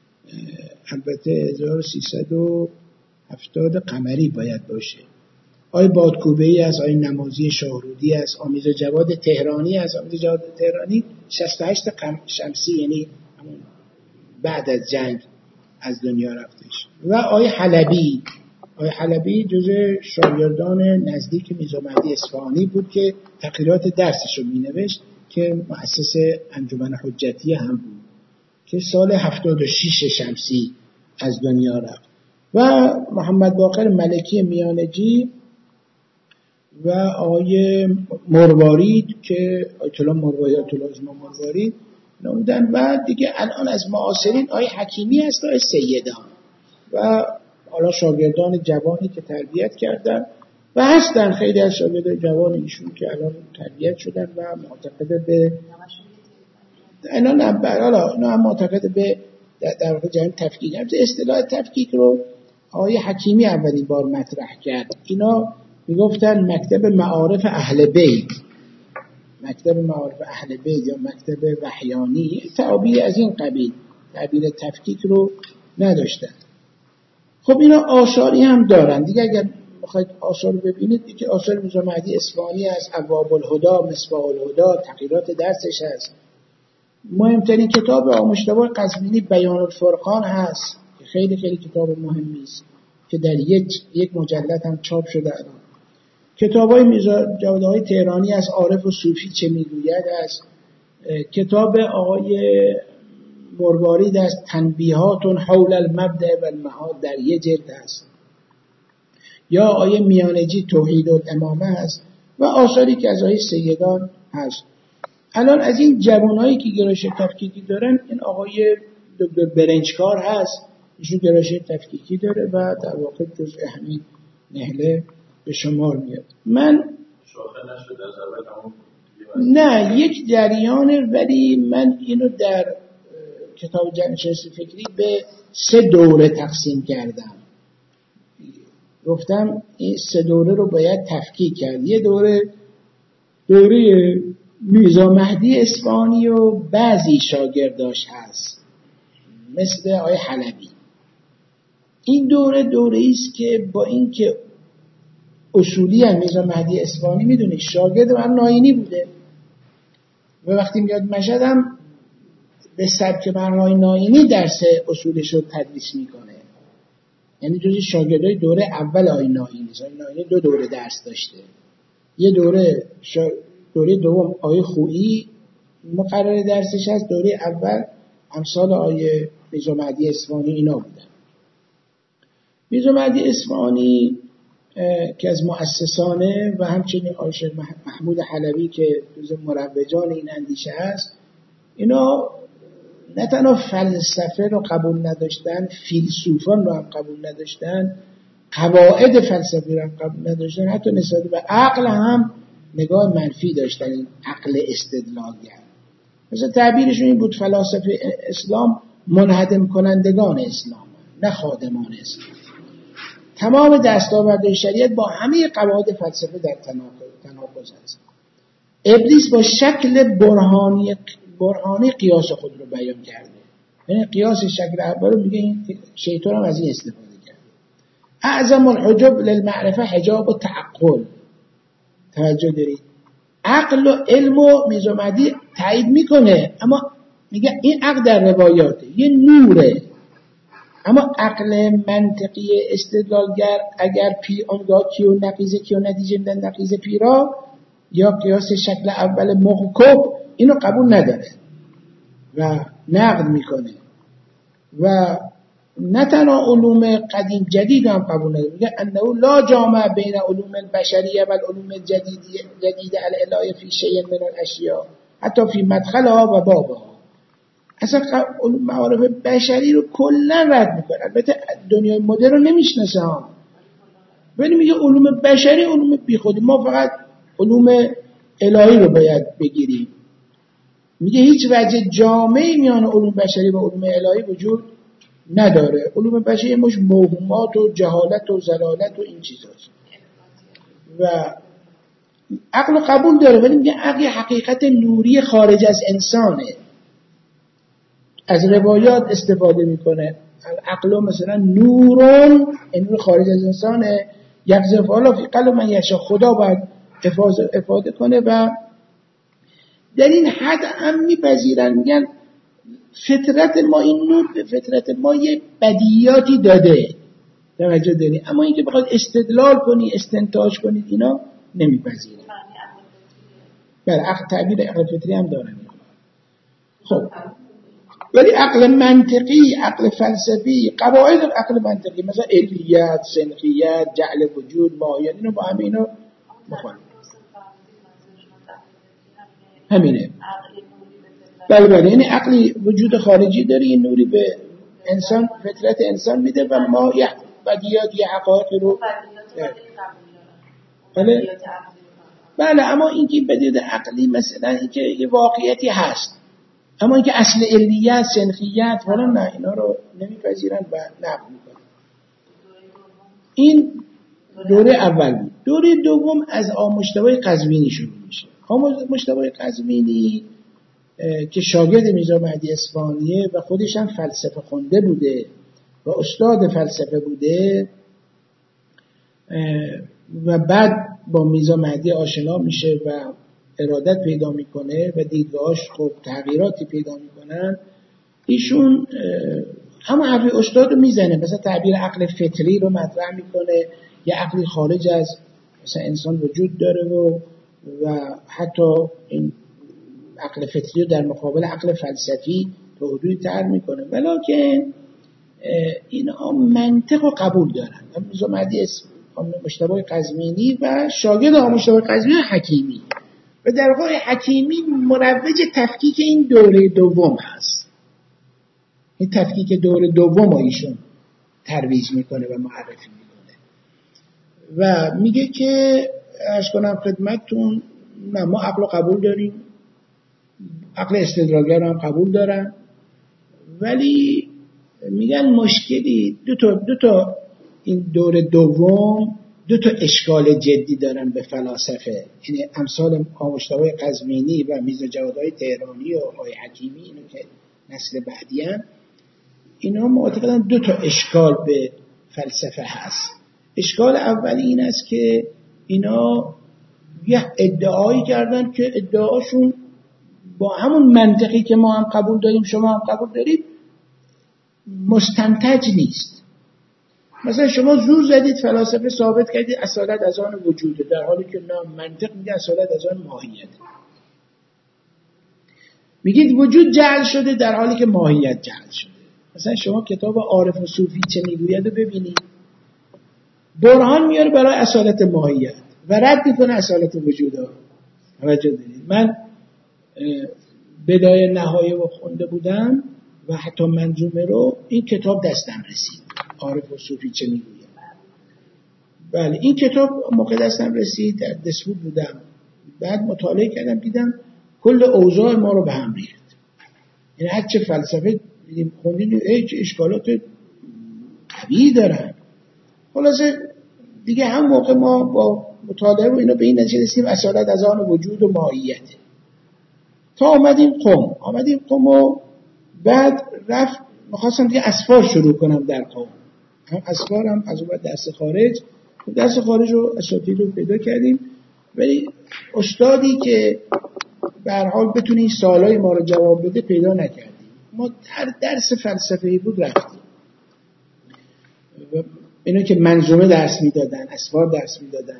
البته هزار و سیصد و هفتاد قمری باید باشه. آی بادکوبه‌ای از آی نمازی شاهرودی از آمیز جواد تهرانی از آمیز جواد تهرانی شصت و هشت شمسی، یعنی بعد از جنگ از دنیا رفتش. و آی حلبی آی حلبی جزء شاگردان نزدیک میرزا مهدی اصفهانی بود که تقریرات درسش رو مینوشت که مؤسس انجمن حجتیه هم بود که سال هفتاد و شش شمسی از دنیا رفت. و محمد باقر ملکی میانجی و آقای مروارید که آیت الله مروارید آیت الله ازما مروارید نمودن. و دیگه الان از معاصرین آقای حکیمی هست، آقای سیدان و حالا شاگردان جوانی که تربیت کردن و هستن خیلی از شاگردان جوان ایشون که الان تربیت شدن و معتقد به اینا نه حالا اینا هم معتقد به در واقع جریان تفکیک هم. اصطلاح تفکیک رو آقای حکیمی اولین بار مطرح کرد. اینا میگفتن مکتب معارف اهل بیت، مکتب معارف اهل بیت یا مکتب وحیانی، تعبیر از این قبیل، تعبیر تفکیک رو نداشتن. خب اینا آثاری هم دارن دیگه. اگر بخواید آثار رو ببینید دیگه آثار میرزا مهدی اصفهانی از ابواب الهدی، مصباح الهدی، تقریرات درسش هست. مهمترین کتاب آقا مجتبی قزوینی بیان الفرقان هست که خیلی خیلی کتاب مهمی است که در یک یک مجلد هم چاپ شده الان. کتابای میرزا جوادهای تهرانی از عارف و صوفی چه میگوید است. کتاب آقای مروارید از تنبیهات حول المبدأ و المعاد در یک جلد است. یا آقای میانجی توحید الامامه هست و آثاری که از آقای سیدان هست. الان از این جوانایی که گرایش تفکیکی دارن این آقای دکتر برنجکار هست، ایشون گرایش تفکیکی داره و در واقع جزء همین نهله به شمار میاد. من نه یک جریانه، ولی من اینو در کتاب جمع‌شناسی فکری به سه دوره تقسیم کردم. گفتم این سه دوره رو باید تفکیک کرد. یه دوره دوره میرزا مهدی اصفهانی و بعضی شاگرداش هست مثل آقای حلبی. این دوره دوره ایست که با اینکه اصولی هم میرزا مهدی اصفهانی میدونی شاگرد من ناینی بوده و وقتی میاد مشهد هم به سبک برنامه ناینی درس اصولش رو تدریس میکنه. یعنی جزی شاگردای دوره اول آقای ناینی. آقای ناینی دو دوره درس داشته. یه دوره شا... دوره دوم آقای خویی مقرر درسش هست، دوره اول امثال آقای میرزا مهدی اصفهانی اینا بودن. میرزا مهدی اصفهانی که از مؤسسانه و همچنین عاشق محمود حلبی که جز مروجان این اندیشه هست، اینا نه تنها فلسفه رو قبول نداشتن، فیلسوفان رو هم قبول نداشتن، قواعد فلسفی رو هم قبول نداشتن، حتی نسبت به عقل هم نگاه منفی داشتن. این عقل استدلالگر، مثلا تعبیرشون این بود فلاسفه اسلام منهدم کنندگان اسلام نه خادمان اسلام. تمام دستاوردهای شریعت با همه قواعد فلسفه در تناقض است. ابلیس با شکل برهانی برهانی قیاس خود رو بیان کرده. یعنی قیاس شکل اول رو میگه این شیطان هم از این استفاده کرده. اعظم الحجب للمعرفه حجاب و تعقل. توجه دارید؟ عقل و علم و میرزا مهدی تایید میکنه، اما میگه این عقل در روایاته، یه نوره. اما عقل منطقی استدلالگر اگر پی آنگاه کیو نقیزه کیو نتیجه میدن نقیزه پیرا یا قیاس شکل اول محکم اینو قبول نداره و نقد میکنه و نه تنها علوم قدیم جدید هم قبول نداره. میگه انه لا جامع بین علوم البشریه و علوم الجدید جدید الالهه فی شیء من الاشیاء حتی فی مدخلها و بابها. اصلا علوم معارف بشری رو کلا رد میکنه. البته دنیای مدرن رو نمیشناسه ها، ولی میگه علوم بشری علوم بیخودی، ما فقط علوم الهی رو باید بگیریم. میگه هیچ وجه جامعی میان علوم بشری و علوم الهی وجود نداره. علوم بشری مش موهومات و جهالت و ضلالت و این چیزاست و عقل قبول داره، ولی میگه عقل حقیقت نوری خارج از انسانه. از روایات استفاده میکنه. عقل مثلا نورون، نور خارج از انسانه، یقذف الله فی قلب من یشاء. خدا باید افاده کنه و در این حد هم میپذیرن. میگن فطرت ما این نور به فطرت ما یه بدیهیاتی داده، توجه داری، اما اینکه بخواد استدلال کنی استنتاج کنی اینا نمیپذیرن. بله عقل تعبیر عقل فطری هم دارن. خب ولی عقل منطقی، عقل فلسفی، قواعد عقل منطقی مثلا علیت، سنخیت، جعل وجود، ماهیت، اینو با همه اینا مخالف. همینه. بله بله، یعنی عقلی وجود خارجی داره، این نوری به انسان فطرت انسان میده و ما یه بدیهیات یه حقایقی رو بله بله. اما اینکه بدیهیات عقلی مثلا اینکه یه واقعیتی هست، اما اینکه اصل علیت، سنخیت فلان نه، اینا رو نمیپذیرن و نقد میکنن. این دوره اول بود. دوره دوم از آمشتبه قزوینی شروع میشه. آمشتبه قزوینی که شاگرد میرزا مهدی اصفهانیه و خودش هم فلسفه خونده بوده و استاد فلسفه بوده و بعد با میرزا مهدی آشنا میشه و ارادت پیدا میکنه و دیدگاهاش خب تغییراتی پیدا میکنن. ایشون همه حرفی استاد رو میزنه، مثلا تعبیر عقل فطری رو مطرح میکنه، یه عقلی خارج از مثلا انسان وجود داره و و حتی این عقل فطری رو در مقابل عقل فلسفی به حدودی طرح میکنه، ولیکن اینا منطق رو قبول دارن. میرزا مهدی مجتبی قزوینی و شاگرد مجتبی قزوینی حکیمی و در واقع حکیمی مروج تفکیک این دوره دوم هست. این تفکیک دوره دوم رو ایشون ترویج میکنه و معرفی میکنه و میگه که عرض کنم خدمتتون ما عقل رو قبول داریم، عقل استدلالگر هم قبول دارن، ولی میگن مشکلی دو تا دو تا این دوره دوم دو تا اشکال جدی دارن به فلاسفه. یعنی امثال مجتبی قزوینی و میرزا جوادهای تهرانی و آقای حکیمی، اینو که نسل بعدی هم، اینا معتقدن دو تا اشکال به فلسفه هست. اشکال اولی این است که اینا یه ادعایی کردن که ادعاشون با همون منطقی که ما هم قبول داریم شما هم قبول دارید مستنتج نیست. مثلا شما زور زدید فلاسفه ثابت کردید اصالت از آن وجوده، در حالی که نه، منطق میگه اصالت از آن ماهیت. میگید وجود جعل شده در حالی که ماهیت جعل شده. مثلا شما کتاب عارف و صوفی چه میگوید رو ببینید، برهان میاره برای اصالت ماهیت و رد میکنه اصالت وجود ها. توجه دارید. من بدایه نهایه رو خونده بودم و حتی منظومه رو، این کتاب دستم رسید. عارف و صوفی چه میگوید. بله این کتاب موقع دستم رسید، در دسوق بودم، بعد مطالعه کردم دیدم کل اوضاع ما رو به هم ریخت. یعنی هر چه فلسفه دیدیم خوندیم هیچ اشکالات قوی دارن. خلاصه دیگه هم موقع ما با مطالعه و اینا به این نتیجه رسیدیم اصالت از آن وجود و ماهیته. تا آمدیم قم آمدیم قم و بعد رفت میخواستم دیگه اسفار شروع کنم در قم. هم اسفار هم از اون درس خارج، درس خارج رو اساتید رو پیدا کردیم، ولی استادی که به هر حال بتونه این سوالای ما رو جواب بده پیدا نکردیم. ما هر درس فلسفه‌ای بود رفتیم. اینا که منظومه درس میدادن، اسفار درس میدادن،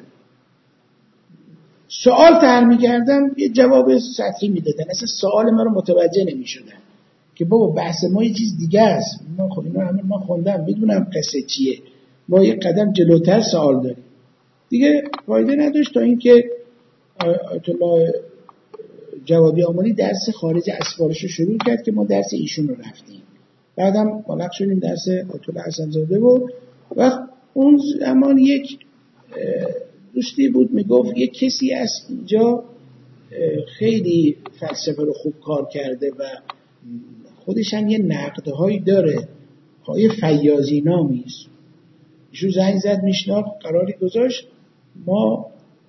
سوال طرح میکردم یه جواب سطحی میدادن، اصلا سوال ما رو متوجه نمیشدن که بابا بحث ما یه چیز دیگه است. ما خب اینا همه ما خوندم میدونم قصه چیه، ما یه قدم جلوتر سوال داریم. دیگه فایده نداشت تا اینکه آیت الله جوادی آملی درس خارج اسفارش رو شروع کرد که ما درس ایشون رو رفتیم. بعدم ملق شدیم درس آیت الله حسن زاده و وقت اون زمان یک دوستی بود میگفت یک کسی از اینجا خیلی فلسفه رو خوب کار کرده و خودش هم یه نقدهایی داره، های فیاضی نامی است. ایشون زنگ زد میشناخت، قراری گذاشت ما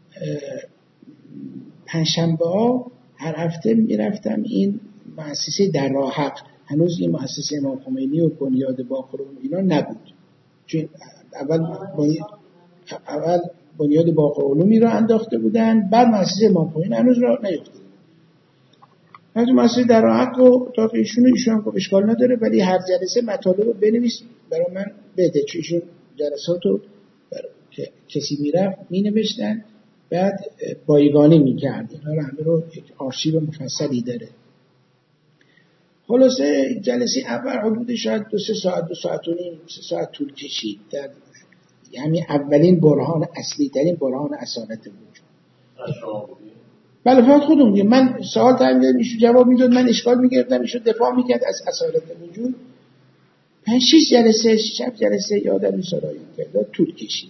پنجشنبه ها هر هفته میرفتم این مؤسسه در راه حق، هنوز این مؤسسه امام خمینی و بنیاد باقرون اینا نبود، چون اول بنیاد اول بنیاد باقرعلومی را انداخته بودن، بعد مؤسسه امام خمینی هنوز را نیفتاده. بعد مؤسسه در راه حق و اتاق ایشون ایشون هم گفت اشکال نداره ولی هر جلسه مطالب رو بنویس برای من بده، چون ایشون جلسات رو که کسی میرفت مینوشتن بعد بایگانی میکرد، اینا رو همه رو یک آرشیو مفصلی داره. خلاصه جلسه اول حدود شاید دو سه ساعت دو ساعت و نیم سه ساعت طول کشید، در یعنی اولین برهان اصلی ترین برهان اصالت وجود. بله فقط خودم میگم، من سوال طرح می‌کردم ایشون جواب میداد، من اشکال میگرفتم ایشون دفاع میکرد از اصالت وجود. پنج شش جلسه شب جلسه یادم میسرایی کرد، طول کشید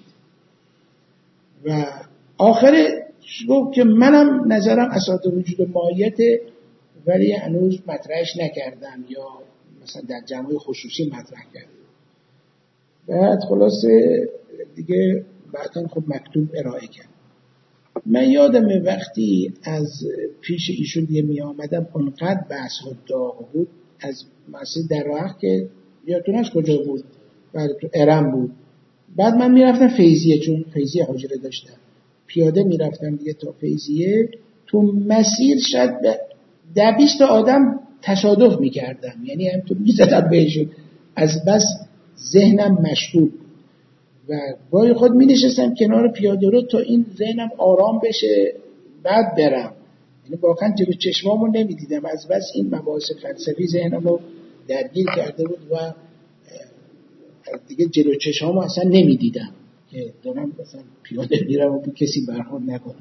و آخر گفت که منم نظرم اصالت وجود ماهیت ولی هنوز مطرحش نکردم یا مثلا در جمع خصوصی مطرح کردم. بعد خلاصه دیگه بعداً خب مکتوب ارائه کرد. من یادمه وقتی از پیش ایشون دیگه می آمدم اونقدر بحث ها داغ بود از مسئله در راه که یادتون از کجا بود؟ بعد تو ارم بود. بعد من می رفتم فیضیه، چون فیضیه حجره داشتم، پیاده می رفتم دیگه تا فیضیه. تو مسیر شاید ده بیست تا آدم تصادف می کردم، یعنی همینطور می زدم بهشون از بس ذهنم مشغول و با خود می نشستم کنار پیاده رو تا این ذهنم آرام بشه بعد برم. یعنی واقعا جلو چشمامو نمی دیدم، از بس این مباحث فلسفی ذهنمو درگیر کرده بود و دیگه جلو چشمامو اصلا نمی دیدم که دارم مثلا پیاده میرم و کسی برخورد نکنم.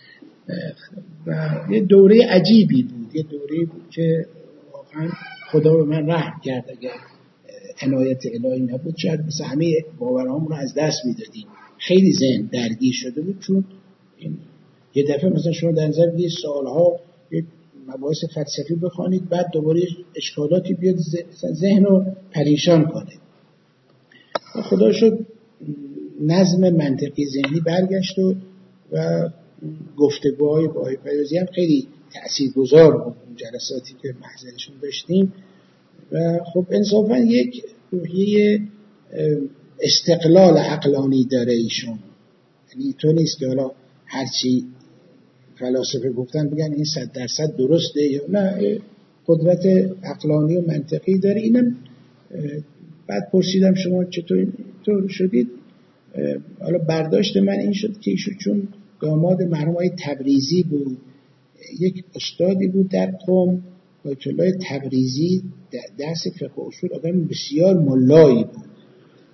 و یه دوره عجیبی بود، یه دوره بود که واقعا خدا به من رحم کرد. اگر عنایت الهی نبود شاید مثل همه باورهامون رو از دست میدادیم. خیلی ذهن درگیر شده بود، چون این یه دفعه مثلا شما در نظر بگیرید سالها یه مباحث فلسفی بخوانید بعد دوباره اشکالاتی بیاد ذهن رو پریشان کنه. خدا شد نظم منطقی ذهنی برگشت و, و گفتگوهای با پیروزی هم خیلی تأثیرگذار بود اون جلساتی که محضرشون داشتیم. و خب انصافا یک روحیه استقلال عقلانی داره ایشون، یعنی تو نیست که حالا هرچی فلاسفه گفتن بگن این صد درصد درسته یا نه، قدرت عقلانی و منطقی داره. اینم بعد پرسیدم شما چطور طور شدید، حالا برداشت من این شد که ایشون چون داماد مرحوم آقای تبریزی بود، یک استادی بود در قم، آیت الله تبریزی درس فقه اصول آدم بسیار ملایی بود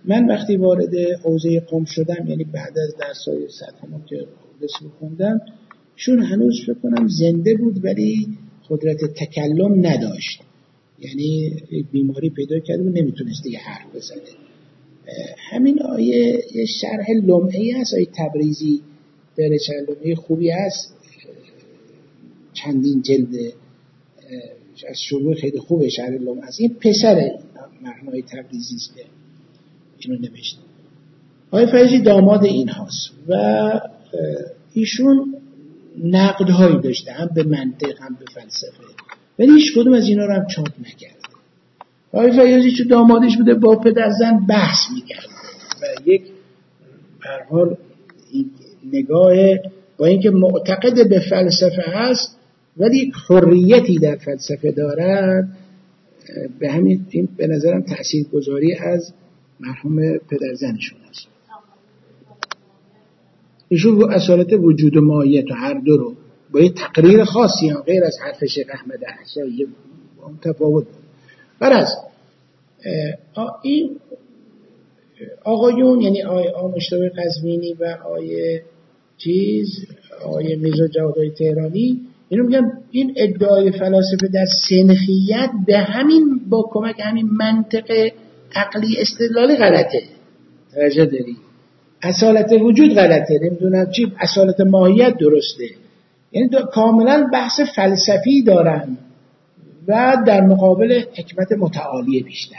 من وقتی وارد حوزه قم شدم، یعنی بعد از درسای سطحمو که رسم خوندم، شون هنوز فکر کنم زنده بود ولی قدرت تکلم نداشت، یعنی بیماری پیدا کرده و نمیتونست دیگه حرف بزنه. همین آیه یه شرح لمعه‌ای هست، آیه تبریزی داره، شرح لمعه خوبی هست، چندین جلد از شروع خیلی خوبه شرح لمعه هست. این پسر مرحوم آیه تبریزی است که اینو نوشته. آیه فیضی داماد این هاست و ایشون نقدهایی داشته، هم به منطق هم به فلسفه، ولی هیچ کدوم از اینا رو هم چاپ نکرده. آیه فیضی چون دامادش بوده با پدر زن بحث میکرده و یک به هر حال نگاه، با اینکه معتقد به فلسفه هست ولی یک حریتی در فلسفه دارد، به همین این به نظرم تاثیرگذاری از مرحوم پدرزنشون است. ایشون رو اصالت وجود و ماهیت و هر دو رو با یه تقریر خاصی هم غیر از حرف شیخ احمد احصایی متفاوت بود. برای این آقایون، یعنی آقای آمشتبه قزوینی و آقای چیز آقای میرزا جوادهای تهرانی، اینو میگن این ادعای فلاسفه در سنخیت به همین با کمک همین منطق عقلی استدلالی غلطه. توجه داری؟ اصالت وجود غلطه، نمیدونم چی، اصالت ماهیت درسته. یعنی کاملا بحث فلسفی دارن و در مقابل حکمت متعالی بیشتر.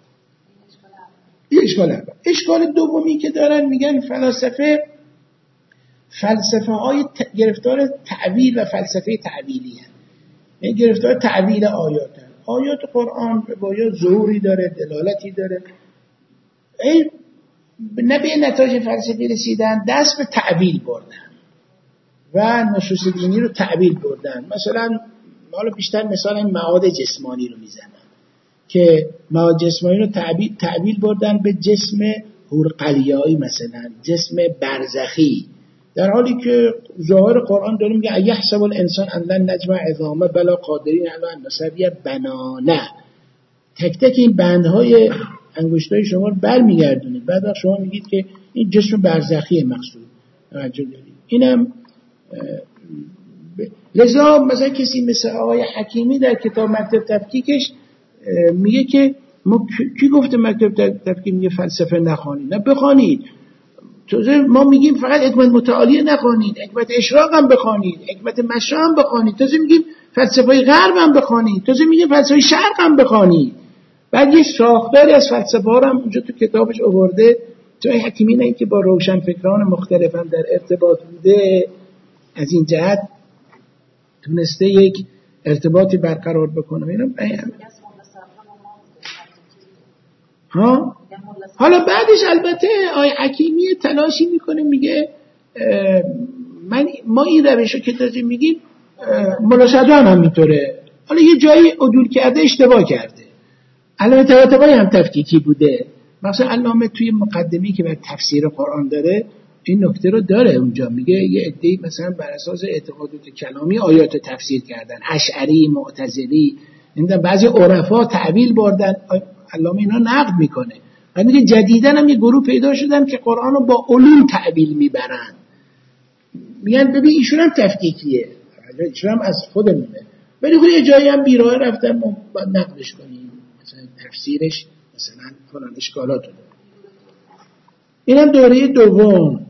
اشکال اول. اشکال دومی که دارن میگن فلاسفه فلسفه های ت... گرفتار تعویل و فلسفه تعویلی هست. یعنی گرفتار تعویل آیات هست. آیات قرآن با یا ظهوری داره، دلالتی داره. ای نه به نتایج فلسفی رسیدن، دست به تعویل بردن و نصوص دینی رو تعویل بردن. مثلا حالا بیشتر مثلا این معاد جسمانی رو میزنن که معاد جسمانی رو تعبیل, تعبیل بردن به جسم هورقلیایی، مثلا جسم برزخی، در حالی که ظاهر قرآن داره میگه ایحسب الانسان ان لن نجمع عظامه بلا قادرین علی ان نسوی بنانه. تک تک این بندهای انگشتای شما رو برمیگردونه، بعد وقت شما میگید که این جسم برزخی مقصود. توجه دارید؟ اینم لذا مثلا کسی مثل آقای حکیمی در کتاب مکتب تفکیکش میگه که ما کی گفته مکتب تفکیک میگه فلسفه نخوانید؟ نه بخوانید. ما میگیم فقط حکمت متعالی نخوانید، حکمت اشراق هم بخوانید، حکمت مشا هم بخوانید، تازه میگیم فلسفه غرب هم بخوانید، تازه میگیم فلسفه شرق هم بخوانید. بعد یه ساختاری از فلسفه ها هم اونجا تو کتابش آورده. جای حکیمی نه اینکه با روشنفکران مختلف هم در ارتباط بوده، از این جهت تونسته یک ارتباطی برقرار بکنه. اینو ها حالا بعدش البته آی حکیمی تلاشی میکنه، میگه من ما این روشو که داریم میگیم مولا صدران هم میطوره، حالا یه جایی عدول کرده اشتباه کرده. علامه طباطبایی هم تفکیکی بوده. مثلا علامه توی مقدمی که بر تفسیر قرآن داره این نکته رو داره، اونجا میگه یه عده‌ای مثلا بر اساس اعتقادات کلامی آیات تفسیر کردن، اشعری، معتزلی، نمیدونم بعضی عرفا تعویل بردن. علامه اینا نقد میکنه و میگه جدیدن هم یه گروه پیدا شدن که قرآن رو با علوم تعویل میبرن. میگن ببین ایشون هم تفکیکیه، ایشون هم از خودمونه، ولی خود یه جایی هم بیراه رفتن ما باید نقدش کنیم، مثلا تفسیرش مثلا فلان اشکالات داره. اینم دوره دوم.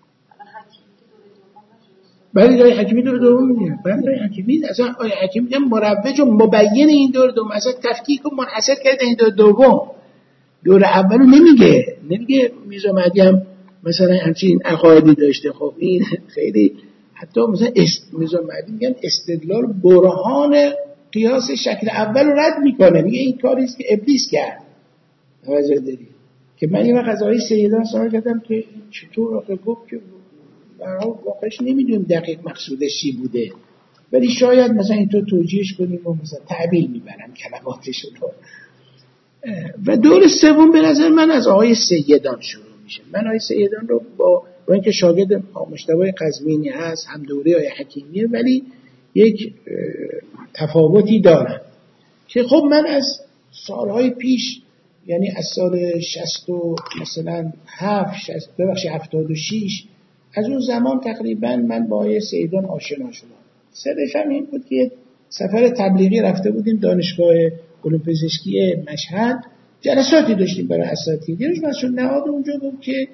بعد دوره حکیمی دوره دوم میگه. بعد دوره حکیمی اصلا آیه حکیمی میگه مروج و مبین این دوره دوم، اصلا تفکیک و منحصر کرده این دوره دوم. دوره اولو نمیگه، نمیگه میرزا مهدی هم مثلا همچین عقایدی داشته. خب این خیلی حتی مثلا است... میرزا مهدی میگن استدلال برهان قیاس شکل اول رو رد میکنه، میگه این کاریست که ابلیس کرد. توجه داری که من یه وقت از آقای سیدان سوال کردم که چطور آخه گفت که برای واقعش نمیدونیم دقیق مقصودش چی بوده، ولی شاید مثلا اینطور توجیهش کنیم و مثلا تعبیل میبرم کلماتش رو. و دور سوم به نظر من از آقای سیدان شروع میشه. من آقای سیدان رو با با اینکه شاگرد مجتبی قزوینی هست، هم دوره آقای حکیمیه، ولی یک تفاوتی دارن که خب من از سالهای پیش یعنی از سال شصت و مثلا هفت شصت ببخشید هفتاد و شش از اون زمان تقریبا من با آقای سیدان آشنا شدم. سرش هم این بود که سفر تبلیغی رفته بودیم دانشگاه علوم پزشکی مشهد، جلساتی داشتیم برای اساتید. یه روز مسئول نهاد اونجا بود که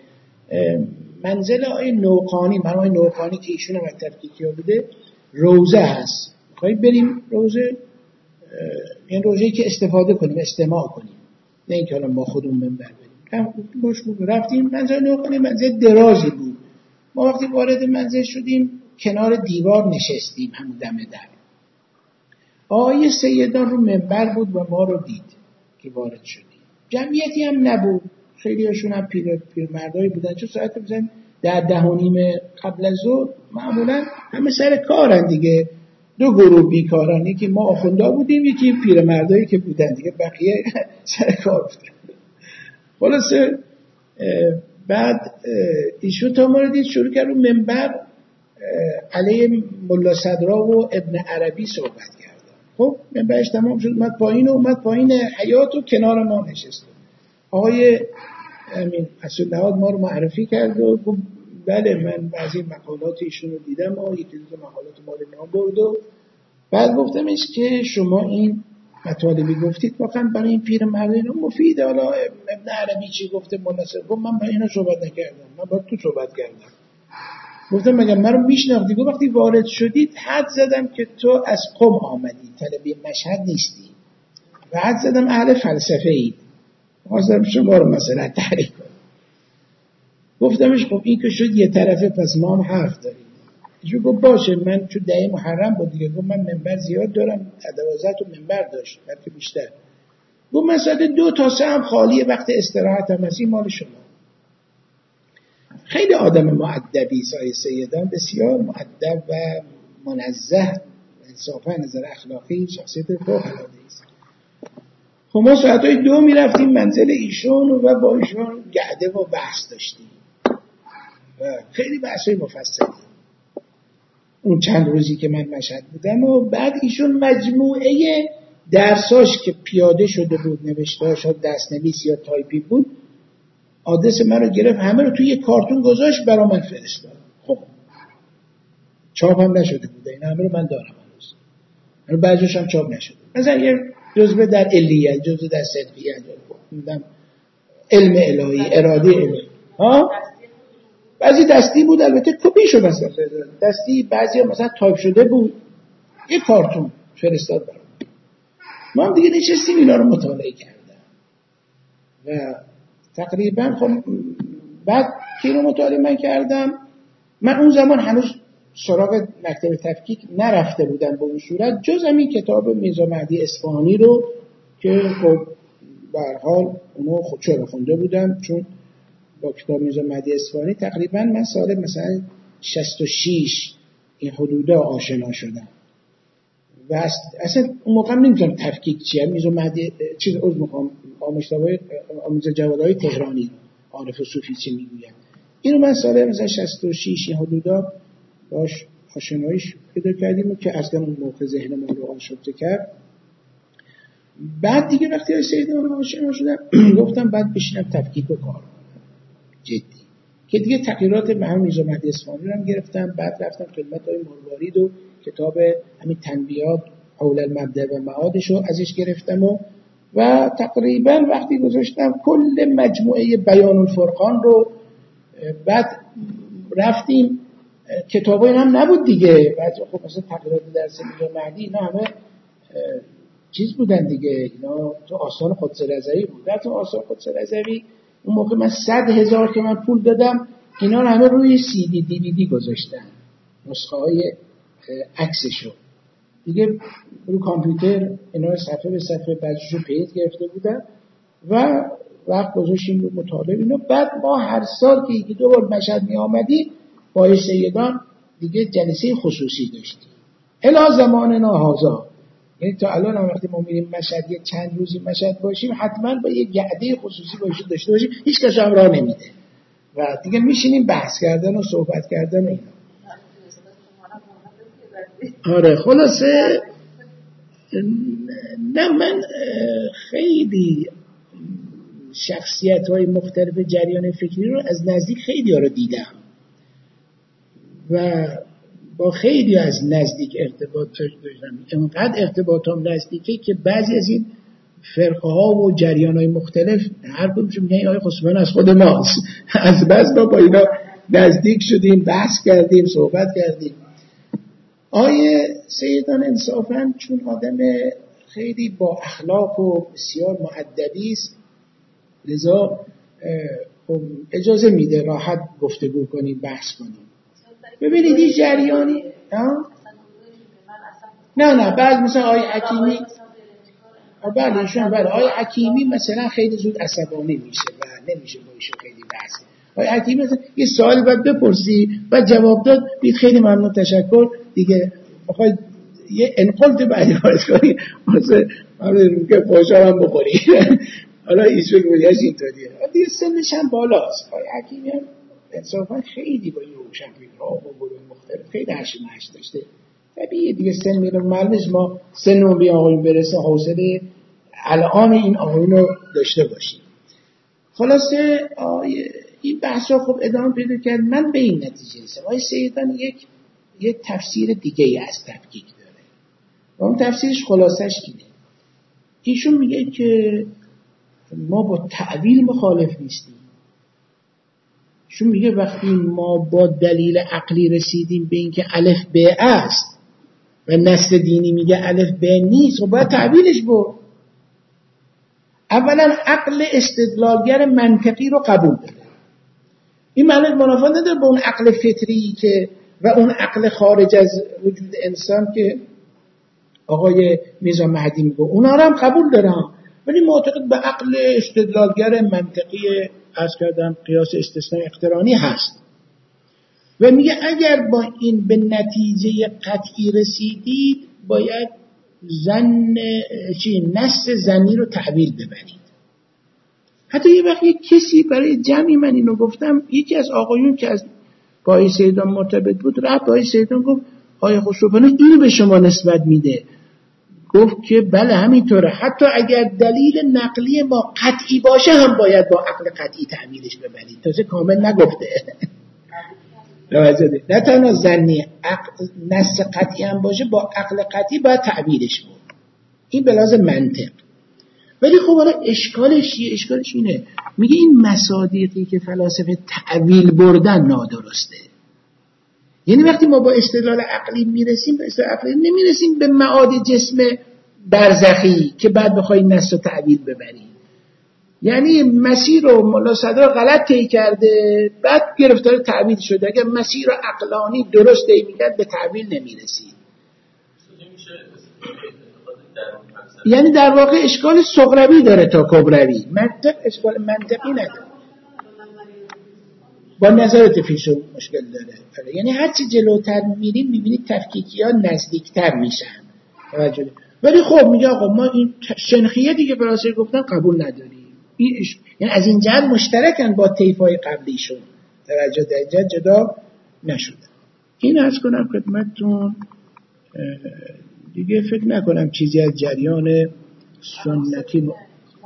منزل آقای نوقانی، من آقای نوقانی که ایشون هم تفکیکی ها بوده، روزه هست، می‌خوایم بریم روزه، این روزه‌ای که استفاده کنیم، استماع کنیم، نه اینکه حالا ما خودمون منبر بریم. باش بود رفتیم. منزل نوقانی منزل درازی بود. ما وقتی وارد منزل شدیم کنار دیوار نشستیم، همون دم در. آقای سیدان رو منبر بود و ما رو دید که وارد شدیم. جمعیتی هم نبود، خیلی هاشون هم پیر پیرمردایی بودن، چون ساعت مثلا ده ده و نیم قبل از ظهر معمولا همه سر کارن دیگه. دو گروه بیکارن، یکی ما آخوندا بودیم، یکی پیرمردایی که بودن دیگه، بقیه سر کار بودن. خلاصه بعد ایشون تا ما رو دید شروع کرد رو منبر علیه ملا صدرا و ابن عربی صحبت کردن. خب منبرش تمام شد، اومد پایین و اومد پایین حیاط و کنار ما نشست. آقای امین مسئول نهاد ما رو معرفی کرد و گفت بله من بعضی مقالات ایشون رو دیدم و یکی دو مقالات مال نام برد و بعد گفتمش که شما این مطالبی گفتید واقعا برای این پیر مردین مفیده. حالا ابن عربی چی گفته مناسب؟ گفت من با اینا صحبت نکردم، من با تو صحبت کردم. گفتم مگه من رو میشناختی؟ گفت وقتی وارد شدید حد زدم که تو از قم آمدی، طلبی مشهد نیستی، و حد زدم اهل فلسفه اید، خواستم شما رو مثلا تحریک کنم. گفتمش خب این که شد یه طرفه، پس ما هم حرف داریم. ایشون گفت باشه، من چون دهه محرم بود دیگه، گفت من منبر زیاد دارم، دوازده تا منبر داشت بلکه بیشتر. گفت من ساعت دو تا سه هم خالیه، وقت استراحت هم هست، این مال شما. خیلی آدم مؤدبی سایه سیدان، بسیار مؤدب و منزه، انصافا نظر اخلاقی شخصیت فوق‌العاده است. خب ما ساعتهای دو می رفتیم منزل ایشون و با ایشون گعده و بحث داشتیم و خیلی بحثای مفصلی اون چند روزی که من مشهد بودم. و بعد ایشون مجموعه درساش که پیاده شده بود، نوشتهاش دستنویس یا تایپی بود، آدرس من رو گرفت، همه رو توی یه کارتون گذاشت برا من فرستاد. خب چاپ هم نشده بود، این همه رو من دارم هنوز، هنوز بعضیش هم چاپ نشده. مثلا یه جزوه در علیه، جزوه در صدقیه، علم الهی، اراده الهی، ها بعضی دستی بود، البته کپی شد مثلا دستی، بعضی هم مثلا تایپ شده بود، یه کارتون فرستاد برام. ما هم دیگه نشستیم اینا رو مطالعه کردم و تقریبا خب بعد که اینو مطالعه من کردم، من اون زمان هنوز سراغ مکتب تفکیک نرفته بودم به اون صورت، جز همین کتاب میرزا مهدی اصفهانی رو که خب به هر حال اونو خود چرا خونده بودم، چون با کتاب میرزا مهدی اصفهانی تقریبا من سال مثلا شصت و شش این حدودا آشنا شدم و اصلا اون موقع نمی‌دونم تفکیک چیه. میرزا مهدی چیز از میخوام آموزش‌های آموزش جوادهای تهرانی عارف و صوفی چی میگوین، اینو من سال مثلا شصت و شش این حدودا باش آشناییش پیدا کردیم و که اصلا اون موقع ذهن ما رو آشفته کرد. بعد دیگه وقتی از سیدان آشنا شدم گفتم بعد بشینم تفکیک و کار جدی، که دیگه تغییرات مرحوم میرزا مهدی اصفهانی رو هم گرفتم. بعد رفتم خدمت آقای مروارید و کتاب همین تنبیهات حول المبدأ و معادش رو ازش گرفتم و و تقریبا وقتی گذاشتم کل مجموعه بیان الفرقان رو. بعد رفتیم کتابای هم نبود دیگه، بعد خب مثلا تغییرات درس میرزا مهدی اینا همه چیز بودن دیگه، اینا تو آستان قدس رضوی بود. در تو آستان قدس رضوی اون موقع من صد هزار تومان پول دادم، اینا رو همه روی سی دی دی وی دی گذاشتن، نسخه های عکسشو دیگه روی کامپیوتر اینا رو صفحه به صفحه بعضیشو پیت گرفته بودن و وقت گذاشتیم رو مطالعه اینا. بعد ما هر سال که یکی دو بار مشهد می آمدیم با سیدان دیگه جلسه خصوصی داشتیم الی زماننا هذا. یعنی تا الان هم وقتی ما میریم مشهد یه چند روزی مشهد باشیم حتما با یه گعده خصوصی باشیم داشته باشیم، هیچ کس هم راه نمیده و دیگه میشینیم بحث کردن و صحبت کردن و اینا. آره خلاصه نه من خیلی شخصیت‌های مختلف جریان فکری رو از نزدیک خیلی ها رو دیدم و با خیلی از نزدیک ارتباط داشتم. اینقدر ارتباطم نزدیکه که بعضی از این فرقه ها و جریان های مختلف هر کدومشون میگن آقای خسروانی از خود ماست. از بس ما با اینا نزدیک شدیم، بحث کردیم، صحبت کردیم. آقای سیدان انصافاً چون آدم خیلی با اخلاق و بسیار مؤدبی است، لذا اجازه میده راحت گفتگو کنیم، بحث کنیم. ببینید این جریانی ها؟ نه نه بعد مثلا آقای حکیمی بله ایشون بله آقای حکیمی مثلا خیلی زود عصبانی میشه و نمیشه با ایشون خیلی بحث. آقای حکیمی مثلا یه سوال باید بپرسی بعد جواب داد، بید خیلی ممنون تشکر دیگه بخواید یه انقلت بعدی وارد کنی مثلا همون که پاشا هم بخوری. حالا ایشون رویش اینطوریه دیگه، سنش هم بالاست. آقای حکیمی هم انصافا خیلی با این روشنفکرها و گروه مختلف خیلی هشیمهش داشته. طبیعیه دیگه سن میره، معلومه ما سنمون به آقایون برسه حوصله الان این آقایون رو داشته باشیم. خلاصه این بحثا خب ادامه پیدا کرد. من به این نتیجه رسیدم آقای سیدان یک یک تفسیر دیگه ای از تفکیک داره و اون تفسیرش خلاصش اینه. ایشون میگه که ما با تأویل مخالف نیستیم. ایشون میگه وقتی ما با دلیل عقلی رسیدیم به اینکه الف ب است و نص دینی میگه الف ب نیست و باید تأویلش بود. اولا عقل استدلالگر منطقی رو قبول داره. این معنی منافات نداره با اون عقل فطری که و اون عقل خارج از وجود انسان که آقای میرزا مهدی میگه اونا رو هم قبول دارم، ولی معتقد به عقل استدلالگر منطقی عرض کردم قیاس استثناء اقترانی هست و میگه اگر با این به نتیجه قطعی رسیدید باید زن چی نص زنی رو تعبیل ببرید. حتی یه وقت یک کسی برای جمعی من اینو گفتم، یکی از آقایون که از آقای سیدان مرتبط بود رفت آقای سیدان گفت آقای خسروانی اینو به شما نسبت میده. گفت که بله همینطوره، حتی اگر دلیل نقلی ما قطعی باشه هم باید با عقل قطعی تعبیرش ببرید. تازه کامل نگفته نه تنها زنی نص قطعی هم باشه با عقل قطعی باید تعبیرش بود. این به لحاظ منطق. ولی خب حالا اشکالش چیه؟ اشکالش اینه میگه این مصادیقی که فلاسفه تعویل بردن نادرسته. یعنی وقتی ما با استدلال عقلی میرسیم به استدلال عقلی نمیرسیم به معاد جسم برزخی که بعد بخوای نص و تعبیل ببری. یعنی مسیر رو ملا صدر غلط طی کرده بعد گرفتار تعبیل شده. اگر مسیر عقلانی درست طی میکرد به تعبیل نمیرسید. یعنی در واقع اشکال صغروی داره تا کبروی، منطق اشکال منطقی نداره. با نظرت فیلسوف مشکل داره. یعنی هرچی جلوتر میریم میبینید تفکیکی ها نزدیکتر میشن. ولی خب میگه آقا ما این شنخیتی که فلاسفه گفتن قبول نداریم. این اش... یعنی از این جهت مشترکن با طیف‌های قبلیشون. توجه در اینجا جدا نشده. این عرض کنم خدمتتون. دیگه فکر نکنم چیزی از جریان سنتی م...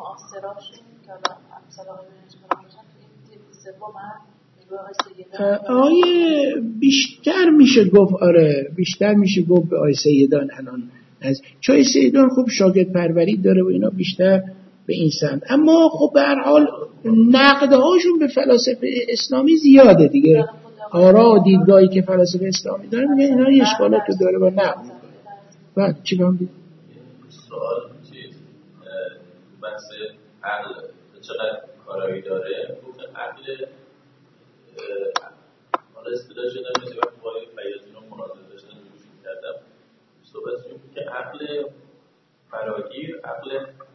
آیه بیشتر میشه گفت آره بیشتر میشه گفت به آیه سیدان الان از چون سیدان خوب شاگرد پروری داره و اینا بیشتر به این سمت، اما خب به هر حال نقدهاشون به فلاسفه اسلامی زیاده دیگه. آرا و دیدگاهی که فلاسفه اسلامی داره میگه اینا یه اشکالات داره و نقد. بعد چی بگم؟ سوال چیز بحث عقل چقدر کارایی داره. گفت عقل حالا اصطلاح شده مثل وقتی با فیاضین رو مناظره داشتن گوش می‌کردم صحبت می‌کنه که عقل فراگیر عقل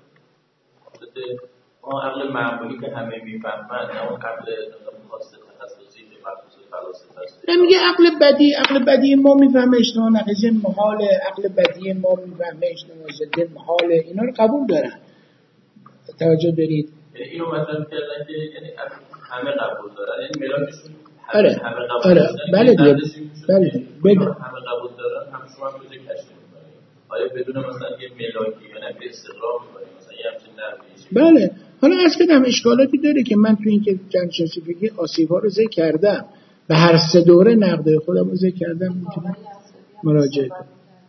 اون عقل معمولی که همه می‌فهمن نه اون عقل خاص تخصصی که مخصوص فلاسفه است. میگه عقل بدی عقل بدی ما می‌فهمه اجتماع نقیضه محال، عقل بدی ما می‌فهمه اجتماع ضد محال، اینا رو قبول دارن. توجه دارید یعنی اینو مطرح کردن که یعنی همه قبول دارن، یعنی ملاکشون آره همه قبول آره بله دیگه بله بله همه قبول دارن، هم شما هم روزی کشف می‌کنید. آیا بدون مثلا یه ملاکی یا نه به استقرار می‌کنید مثلا یه همچین نرمیشه؟ بله حالا از کدام اشکالاتی داره که من تو این که جنشناسی فکری آسیب‌ها رو ذکر کردم و هر سه دوره نقده خودم رو ذکر کردم، میتونم مراجعه کنم.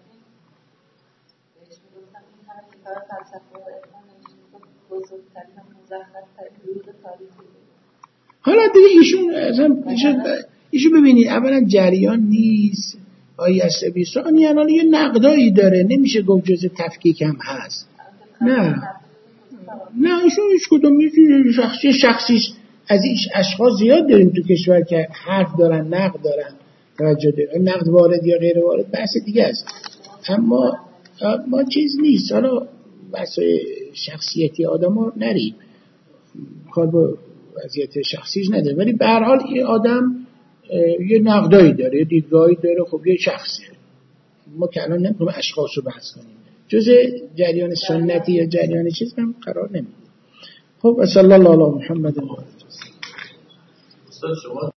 حالا دیگه ایشون اصلا ایشون ببینید اولا جریان نیست آیه عصبی ثانیاً حالا یه نقدایی داره، نمیشه گفت جز تفکیک هم هست. نه نه ایشون هیچ کدوم شخصی شخصی از این اشخاص زیاد داریم تو کشور که حرف دارن، نقد دارن، توجه دارن. نقد وارد یا غیر وارد بحث دیگه است، اما ما چیز نیست. حالا بحث شخصیتی آدم ها نریم، کار با وضعیت شخصیش نداره، ولی به هر حال این آدم یه نقدایی داره، یه دیدگاهی داره، خب یه شخصیه. ما که الان نمی‌تونیم اشخاص رو بحث کنیم، جز جریان سنتی یا جریان چیز هم قرار نمیدیم. خب صلی الله علی محمد و آله.